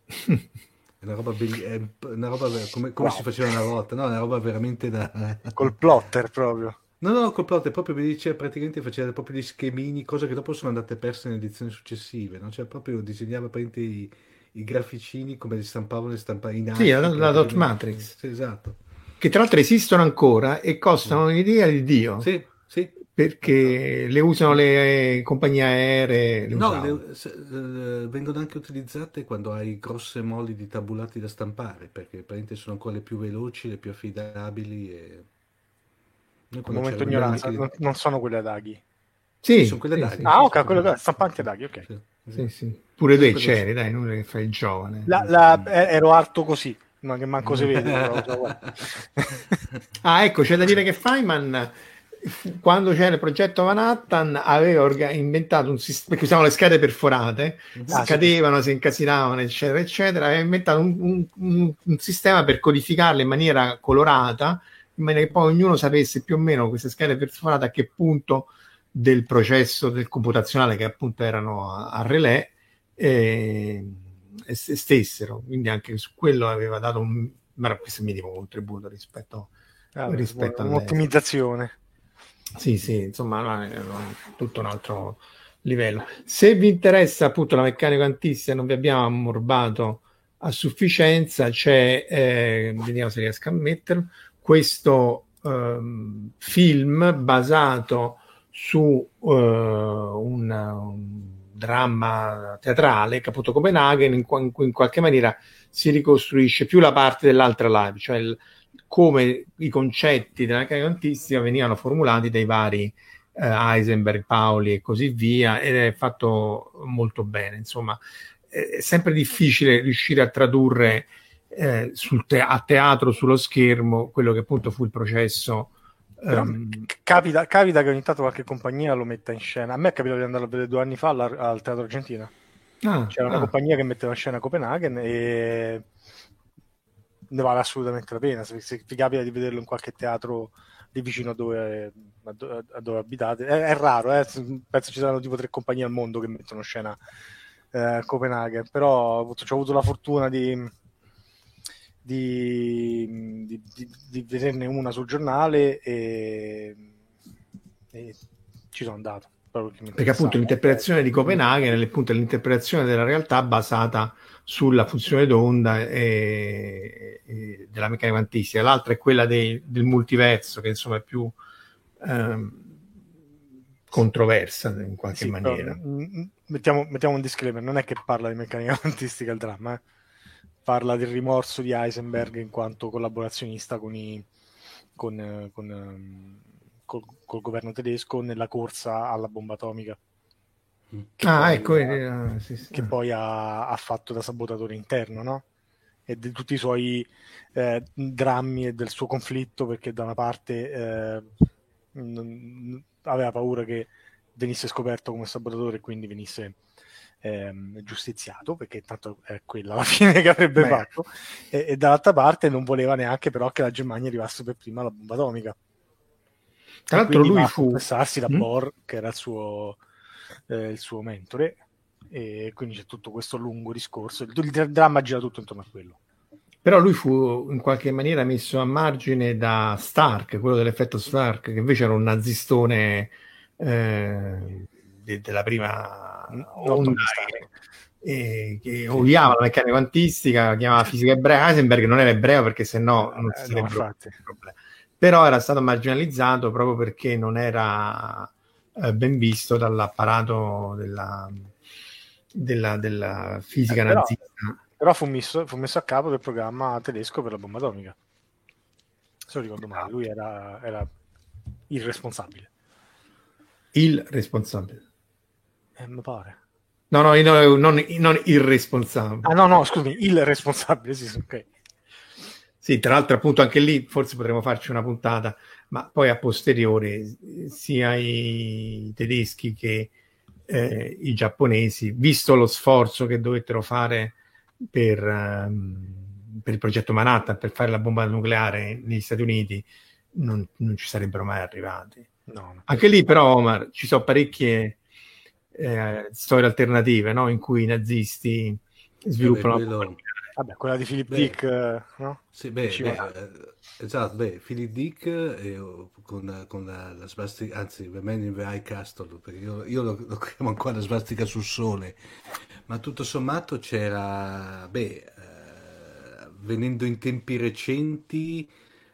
È una roba, belli- è una roba ver- come, come Wow. si faceva una volta, no? È una roba veramente da... Col plotter proprio. No, no, col plot, è proprio, mi dice, praticamente faceva proprio gli schemini, cose che dopo sono andate perse nelle edizioni successive, no? Cioè proprio disegnava praticamente i, i graficini come li stampavano e stampavano in Sì, la, Africa, la Dot praticamente. Matrix, Sì, esatto. che tra l'altro esistono ancora e costano un'idea di Dio, Sì, sì. perché le usano le compagnie aeree, le No, usavano. le- se- eh, vengono anche utilizzate quando hai grosse moli di tabulati da stampare, perché praticamente sono ancora le più veloci, le più affidabili. E... Noi Un quando momento c'erano ignoranza, anche- non, non sono quelle ad aghi. Sì, Sì, sono quelle sì, d'Aghi. sì, Ah, ok, sì, quelle sì. da stampanti ad aghi, ok. Sì, sì, sì. sì. Pure te Quello c'eri, sì. dai, non è che fai il giovane. La, la- eh, ero alto così, ma che manco si vede. però, so, guarda. Ah, ecco, c'è da dire che Feynman, fu- quando c'era il progetto Manhattan, aveva orga- inventato un sistema, perché usavano le schede perforate, Ah, sì. scadevano, si incasinavano, eccetera, eccetera, aveva inventato un, un- un- un sistema per codificarle in maniera colorata, in maniera che poi ognuno sapesse più o meno queste schede perforate a che punto del processo del computazionale, che appunto erano a, a relè, eh, e s- stessero. Quindi anche su quello aveva dato un, ma questo è il minimo contributo rispetto Ah, beh, rispetto buono, a un'ottimizzazione. sì, sì, insomma, no, è tutto un altro livello. Se vi interessa appunto la meccanica quantistica, non vi abbiamo ammorbato a sufficienza, c'è, eh, vediamo se riesco a metterlo, questo ehm, film basato su eh, una- un dramma teatrale, che appunto Copenaghen in, in, in qualche maniera si ricostruisce più la parte dell'altra live, cioè il, come i concetti della meccanica quantistica venivano formulati dai vari eh, Heisenberg, Pauli e così via, ed è fatto molto bene. Insomma, è sempre difficile riuscire a tradurre eh, sul te- a teatro, sullo schermo, quello che appunto fu il processo. Um, capita, capita che ogni tanto qualche compagnia lo metta in scena. A me è capitato di andare a vedere due anni fa al, al Teatro Argentina. Ah, c'era una ah. compagnia che metteva in scena Copenaghen e ne vale assolutamente la pena. Se, se vi capita di vederlo in qualche teatro di vicino a dove, a dove, a dove abitate, è, è raro, eh? Penso ci saranno tipo tre compagnie al mondo che mettono in scena eh, Copenaghen, però ho avuto la fortuna di Di, di, di, di vederne una sul giornale e, e ci sono andato perché appunto l'interpretazione di Copenaghen è appunto l'interpretazione della realtà basata sulla funzione d'onda e, e della meccanica quantistica. L'altra è quella dei, del multiverso, che insomma è più ehm, controversa in qualche sì, maniera. Però, mettiamo, mettiamo un disclaimer, non è che parla di meccanica quantistica il dramma, eh. Parla del rimorso di Heisenberg in quanto collaborazionista con i, con, con, col, col governo tedesco nella corsa alla bomba atomica. Che ah, poi, ecco, ha, eh, sì, sì. che poi ha, ha fatto da sabotatore interno, no? E di tutti i suoi eh, drammi e del suo conflitto, perché da una parte eh, non, aveva paura che venisse scoperto come sabotatore e quindi venisse Ehm, giustiziato, perché tanto è quella la fine che avrebbe Beh. fatto, e, e dall'altra parte non voleva neanche però che la Germania arrivasse per prima alla bomba atomica. Tra l'altro lui va fu a confessarsi da mm? Bohr, che era il suo, eh, il suo mentore, e quindi c'è tutto questo lungo discorso, il, il dramma gira tutto intorno a quello. Però lui fu in qualche maniera messo a margine da Stark, quello dell'effetto Stark, che invece era un nazistone eh, de- della prima onda, che, che odiava la meccanica quantistica, la chiamava fisica ebrea. Heisenberg non era ebreo perché sennò non si sarebbe no, problema. Però era stato marginalizzato proprio perché non era eh, ben visto dall'apparato della, della, della fisica eh, però, nazista. Però fu messo, fu messo a capo del programma tedesco per la bomba atomica. Se non ricordo male, lui era, era il responsabile. Il responsabile. Eh, mi pare. No, no, no, non, non il responsabile. Ah, no, no, scusami, il responsabile, sì, ok. Sì, tra l'altro appunto anche lì forse potremmo farci una puntata, ma poi a posteriore sia i tedeschi che eh, i giapponesi, visto lo sforzo che dovettero fare per, um, per il progetto Manhattan, per fare la bomba nucleare negli Stati Uniti, non, non ci sarebbero mai arrivati. No, no. Anche lì però, Omar, ci sono parecchie eh, storie alternative, no? In cui i nazisti sviluppano Vabbè, quello... Vabbè, quella di Philip beh, Dick, no? Sì, beh, beh eh, esatto, beh, Philip Dick eh, con, con la, la svastica, anzi, The Man in the High Castle, perché io, io lo, lo chiamo ancora la svastica sul sole, ma tutto sommato c'era, beh, eh, venendo in tempi recenti,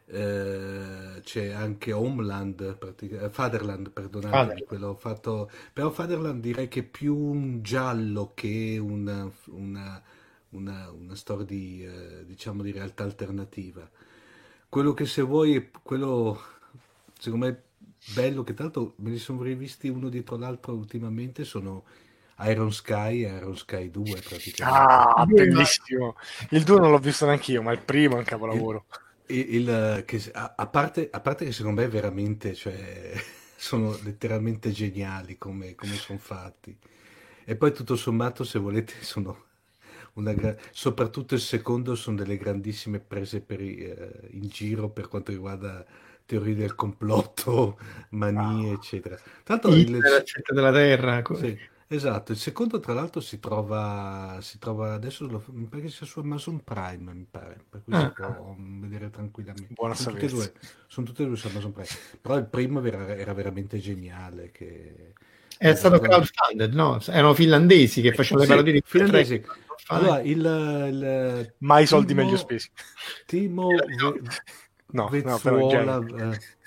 eh, c'è anche Homeland, pratica, Fatherland, perdonate, Fatherland. Quello fatto, però Fatherland direi che è più un giallo che una... una Una, una storia di, eh, diciamo, di realtà alternativa. Quello che se vuoi è quello, secondo me, bello, che tanto me li sono rivisti uno dietro l'altro ultimamente, sono Iron Sky e Iron Sky due praticamente. Ah, bellissimo! Il due non l'ho visto neanche io, ma il primo è un capolavoro. Il, il, che, a, a, parte, a parte che secondo me veramente, cioè, sono letteralmente geniali come, come sono fatti. E poi tutto sommato, se volete, sono... Una, soprattutto il secondo sono delle grandissime prese per, eh, in giro per quanto riguarda teorie del complotto, manie, oh. eccetera. Tanto il, il centro della Terra. Sì, esatto. Il secondo, tra l'altro, si trova, si trova adesso lo, mi pare che sia su Amazon Prime, mi pare, per cui ah. si può vedere tranquillamente. Buona sono, tutte due, sono tutte e due su Amazon Prime. Però il primo era, era veramente geniale. Che è stato crowdfunded, no? Erano finlandesi che facevano sì, le parodie di finlandesi. Allora, il, il mai soldi Timo, meglio spesi. Timo no, Vezzuola, no, eh,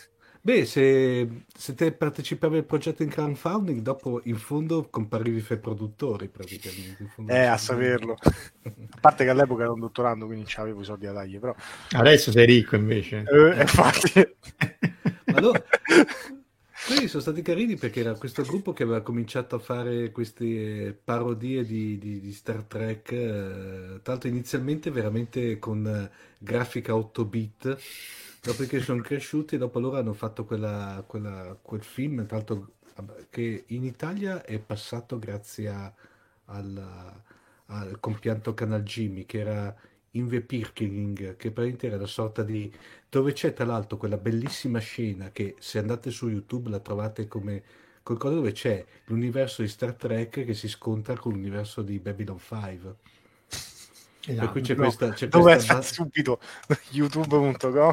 Beh, se, se te partecipavi al progetto in crowdfunding, dopo in fondo comparivi fra i produttori praticamente. In fondo Eh, non a so- saperlo. A parte che all'epoca ero un dottorando, quindi non c'avevo i soldi da dargli, però... Adesso sei ricco invece. Eh, infatti... Ma no, quelli sono stati carini perché era questo gruppo che aveva cominciato a fare queste parodie di, di- di Star Trek, eh, tra l'altro inizialmente veramente con eh, grafica otto bit, dopodiché sono cresciuti e dopo loro hanno fatto quella- quella- quel film, tra l'altro vabbè, che in Italia è passato grazie a- al, al compianto Canal Jimmy, che era Inve Pirkeling, che praticamente era una sorta di dove c'è tra l'altro quella bellissima scena che se andate su YouTube la trovate come qualcosa dove c'è l'universo di Star Trek che si scontra con l'universo di Babylon cinque. Per cui Esatto, c'è però- questa, c'è Dove questa, aspetta ba- subito youtube punto com.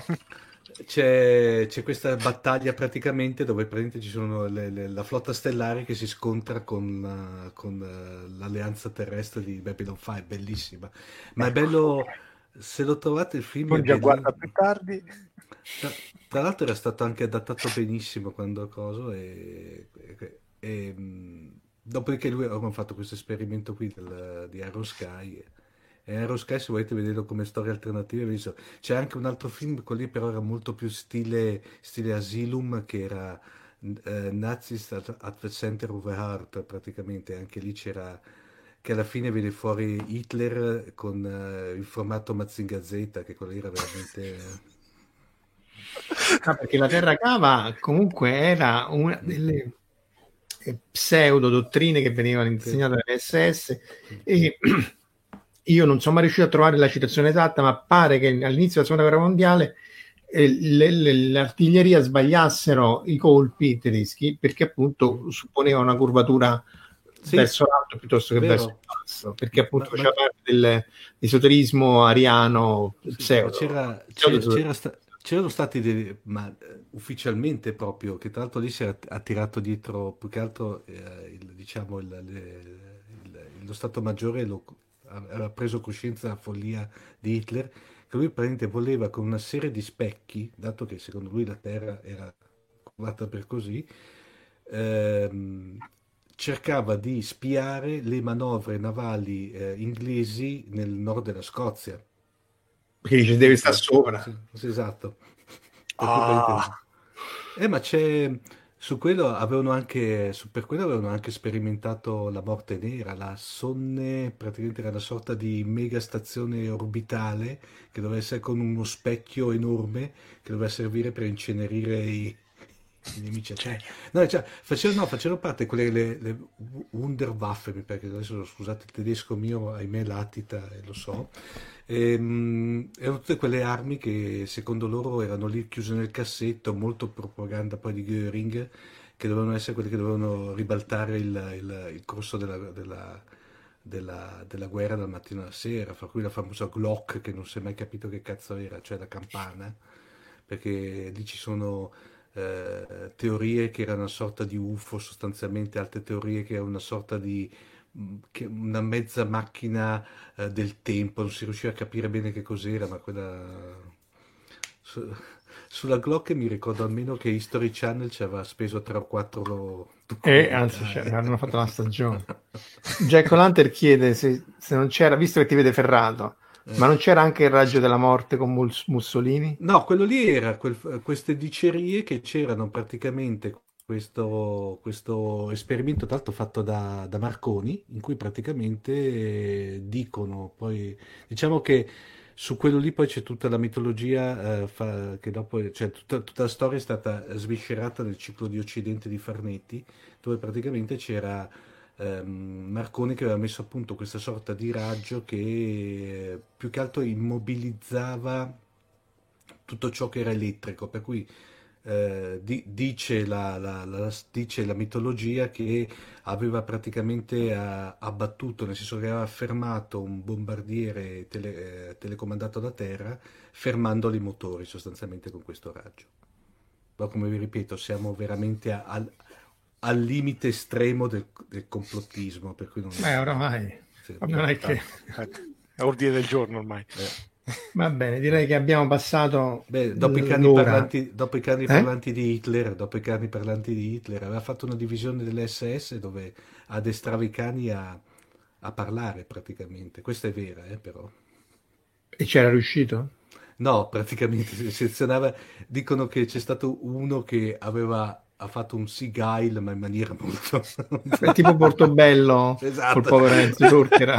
c'è, c'è questa battaglia praticamente dove praticamente ci sono le- le- la flotta stellare che si scontra con, la- con eh, l'alleanza terrestre di Babylon cinque, bellissima. Ma è bello, se lo trovate il film è Non già guarda bello. più tardi. Tra, tra l'altro era stato anche adattato benissimo quando coso e, e- e, mh, dopodiché lui aveva fatto questo esperimento qui del- di Aero Sky e Aero Sky se volete vederlo come storie alternative vi so- c'è anche un altro film, quello lì però era molto più stile, stile Asylum che era eh, Nazis at, at the Center of the Heart praticamente, anche lì c'era che alla fine viene fuori Hitler con eh, il formato Mazinga Z che quello lì era veramente... Ah, perché la terra cava comunque era una delle eh, pseudo dottrine che venivano insegnate dall'S S e io non sono mai riuscito a trovare la citazione esatta, ma pare che all'inizio della seconda guerra mondiale eh, le- le- l'artiglieria sbagliassero i colpi tedeschi perché appunto supponeva una curvatura Sì, verso l'alto piuttosto che vero. verso il basso, perché appunto Ma- ma- faceva parte dell'esoterismo ariano Sì, pseudo. c'era, pseudo- c'era- c'era sta- c'erano stati dei, ma eh, ufficialmente proprio, che tra l'altro lì si era attirato dietro più che altro eh, il, diciamo, il- le- il- lo Stato Maggiore lo- aveva preso coscienza della follia di Hitler, che lui praticamente voleva con una serie di specchi, dato che secondo lui la Terra era curvata per così, ehm, cercava di spiare le manovre navali eh, inglesi nel nord della Scozia. perché dice deve stare sopra. Sì, sì, esatto. Per cui Ah. praticamente- Eh, ma c'è su quello avevano anche su, per quello avevano anche sperimentato la morte nera, la Sonne praticamente era una sorta di mega stazione orbitale che doveva essere con uno specchio enorme che doveva servire per incenerire i, i nemici. Cioè, no, cioè, facevano, no, facevano parte quelle le, le Wunderwaffe, mi pare che adesso scusate il tedesco mio, ahimè latita, e lo so. Ehm, erano tutte quelle armi che secondo loro erano lì chiuse nel cassetto, molto propaganda poi di Göring, che dovevano essere quelle che dovevano ribaltare il, il- il corso della, della- della- della guerra dal mattino alla sera, fra cui la famosa Glock, che non si è mai capito che cazzo era, cioè la campana, perché lì ci sono eh, teorie che erano una sorta di U F O, sostanzialmente altre teorie che erano una sorta di mh, che una mezza macchina eh, del tempo, non si riusciva a capire bene che cos'era, ma quella... su- sulla Glock mi ricordo almeno che History Channel ci aveva speso tre o quattro E anzi, cioè, hanno fatto una stagione. Jack O'Lantern chiede se, se non c'era, visto che ti vede ferrato, ma non c'era anche il raggio della morte con Mus- Mussolini? No, quello lì era quel- queste dicerie che c'erano praticamente questo, questo esperimento, tra l'altro fatto da, da Marconi, in cui praticamente eh, dicono, poi diciamo che su quello lì poi c'è tutta la mitologia, eh, fa- che dopo, cioè tutta, tutta la storia è stata sviscerata nel ciclo di Occidente di Farnetti, dove praticamente c'era ehm, Marconi che aveva messo a punto questa sorta di raggio che eh, più che altro immobilizzava tutto ciò che era elettrico, per cui eh, di- dice, la, la- la- dice la mitologia che aveva praticamente eh, abbattuto, nel senso che aveva fermato un bombardiere tele- eh, telecomandato da terra, fermandoli i motori sostanzialmente con questo raggio. Ma come vi ripeto, siamo veramente a- al, al limite estremo del, del complottismo, per cui non... Beh, oramai sì. non è che... È ordine del giorno ormai. Eh. Va bene, direi che abbiamo passato Beh, dopo i cani l'ora. parlanti, dopo i cani Eh? parlanti di Hitler, dopo i cani parlanti di Hitler, aveva fatto una divisione dell'esse esse dove addestrava i cani a, a parlare praticamente. Questa è vera, eh, però. E c'era riuscito? No, praticamente si selezionava. Dicono che c'è stato uno che aveva ha fatto un Seagull, ma in maniera molto. È tipo Portobello Esatto. col povero Enzo Tortora.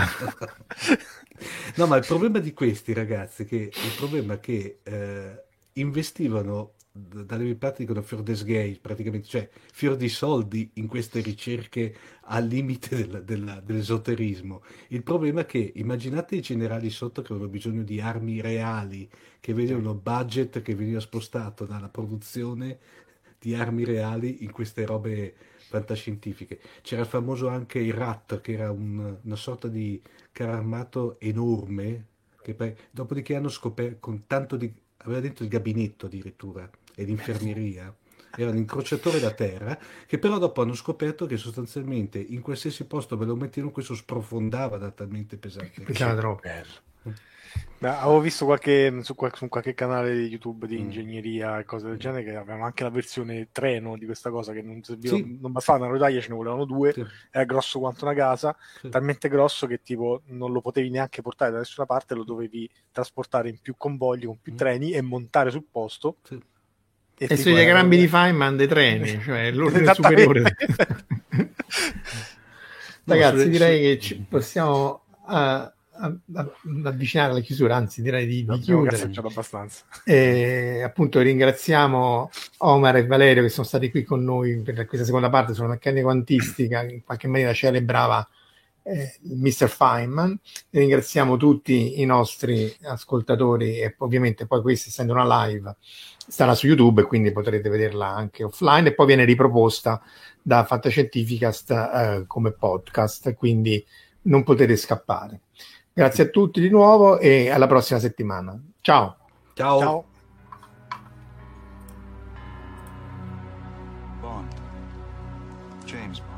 No, ma il problema di questi ragazzi, che il problema è che eh, investivano d- dalle mie parti dicono fior des gay, praticamente, cioè fior di soldi in queste ricerche al limite del- della- dell'esoterismo. Il problema è che immaginate i generali sotto che avevano bisogno di armi reali, che vedevano budget che veniva spostato dalla produzione di armi reali in queste robe fantascientifiche. C'era il famoso anche il Rat, che era un- una sorta di carro armato enorme, che poi, dopodiché hanno scoperto, con tanto di, aveva dentro il gabinetto addirittura, e l'infermieria, era l'incrociatore da terra, che però dopo hanno scoperto che sostanzialmente in qualsiasi posto ve lo mettevano, questo sprofondava da talmente pesante. Pesava troppo. Bello. Beh, avevo visto qualche, su, qual- su qualche canale di YouTube di Mm. ingegneria e cose del genere che avevano anche la versione treno di questa cosa, che non serviva, Sì. non bastava una rotaia, ce ne volevano due, Sì, era grosso quanto una casa, sì. talmente grosso che tipo non lo potevi neanche portare da nessuna parte, lo dovevi trasportare in più convogli, con più Mm. treni e montare sul posto. Sì. E tipo sui era- diagrammi di Feynman dei treni, cioè l'ordine Esattamente. superiore. No, Ragazzi, sulle- direi su- che ci possiamo uh, a- a- avvicinare alla chiusura, anzi direi di, di Abbiamo chiudere. cazzeggiato abbastanza. E appunto ringraziamo Omar e Valerio che sono stati qui con noi per questa seconda parte sulla meccanica quantistica, in qualche maniera celebrava eh, mister Feynman. Ringraziamo tutti i nostri ascoltatori e ovviamente poi questa, essendo una live, starà su YouTube e quindi potrete vederla anche offline e poi viene riproposta da Fantascientificast eh, come podcast, quindi non potete scappare. Grazie a tutti di nuovo e alla prossima settimana. Ciao. Ciao. Ciao. Bond. James Bond.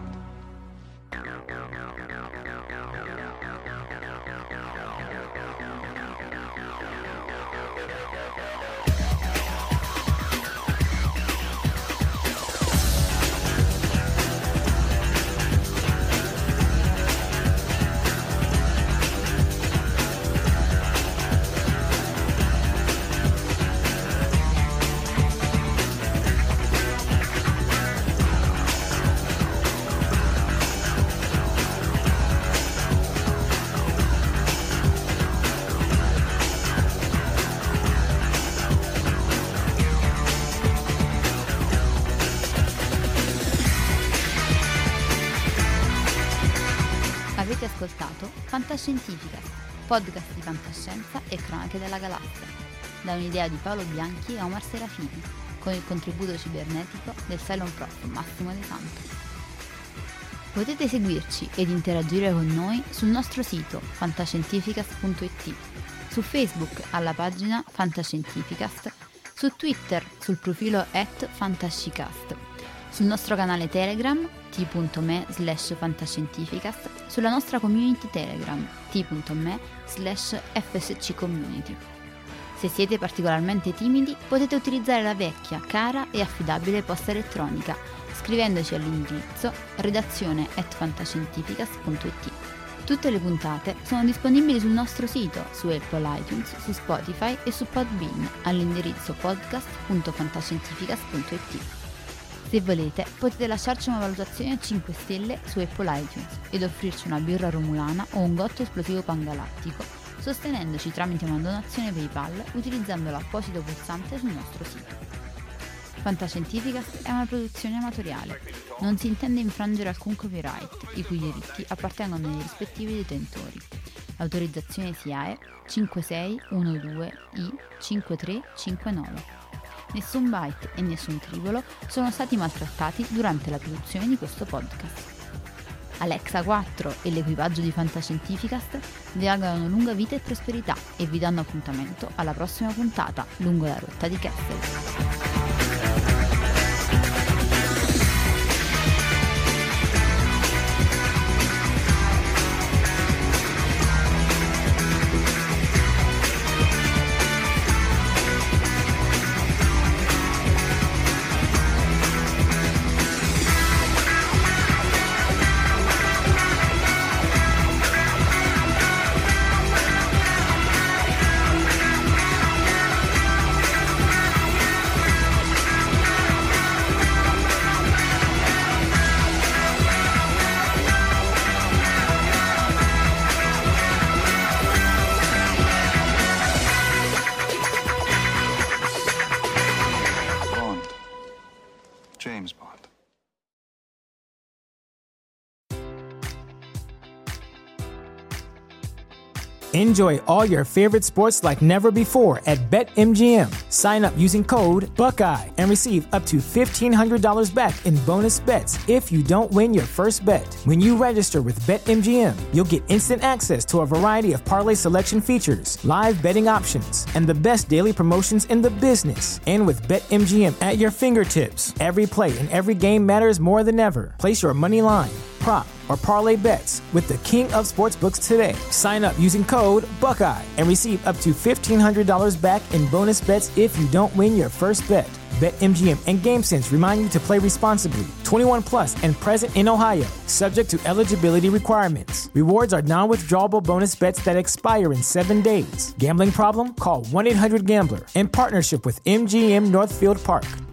Avete ascoltato Fantascientifica, podcast di fantascienza e cronache della galassia, da un'idea di Paolo Bianchi e Omar Serafini, con il contributo cibernetico del Cylon Prof Massimo De Santo. Potete seguirci ed interagire con noi sul nostro sito fantascientificast punto it, su Facebook alla pagina Fantascientificast, su Twitter sul profilo at fantascicast, sul nostro canale Telegram t.me slash fantascientificast, sulla nostra community Telegram t.me slash fsccommunity. Se siete particolarmente timidi potete utilizzare la vecchia, cara e affidabile posta elettronica scrivendoci all'indirizzo redazione at fantascientificast punto it. Tutte le puntate sono disponibili sul nostro sito, su Apple iTunes, su Spotify e su Podbean all'indirizzo podcast punto fantascientificast punto it. Se volete potete lasciarci una valutazione a cinque stelle su Apple iTunes ed offrirci una birra romulana o un gotto esplosivo pangalattico sostenendoci tramite una donazione PayPal utilizzando l'apposito pulsante sul nostro sito. Fantascientificast è una produzione amatoriale, non si intende infrangere alcun copyright, i cui diritti appartengono ai rispettivi detentori. L'autorizzazione S I A E cinque sei uno due I cinque tre cinque nove. Nessun byte e nessun tribolo sono stati maltrattati durante la produzione di questo podcast. Alexa quattro e l'equipaggio di Fantascientificast vi augurano lunga vita e prosperità e vi danno appuntamento alla prossima puntata lungo la rotta di Kessel. James Bond. Enjoy all your favorite sports like never before at BetMGM. Sign up using code Buckeye and receive up to fifteen hundred dollars back in bonus bets if you don't win your first bet. When you register with BetMGM, you'll get instant access to a variety of parlay selection features, live betting options, and the best daily promotions in the business. And with BetMGM at your fingertips, every play and every game matters more than ever. Place your money line, prop, or parlay bets with the king of sportsbooks today. Sign up using code Buckeye and receive up to fifteen hundred dollars back in bonus bets if you don't win your first bet. BetMGM and GameSense remind you to play responsibly. twenty-one plus and present in Ohio, subject to eligibility requirements. Rewards are non-withdrawable bonus bets that expire in seven days. Gambling problem? Call one eight hundred gambler in partnership with M G M Northfield Park.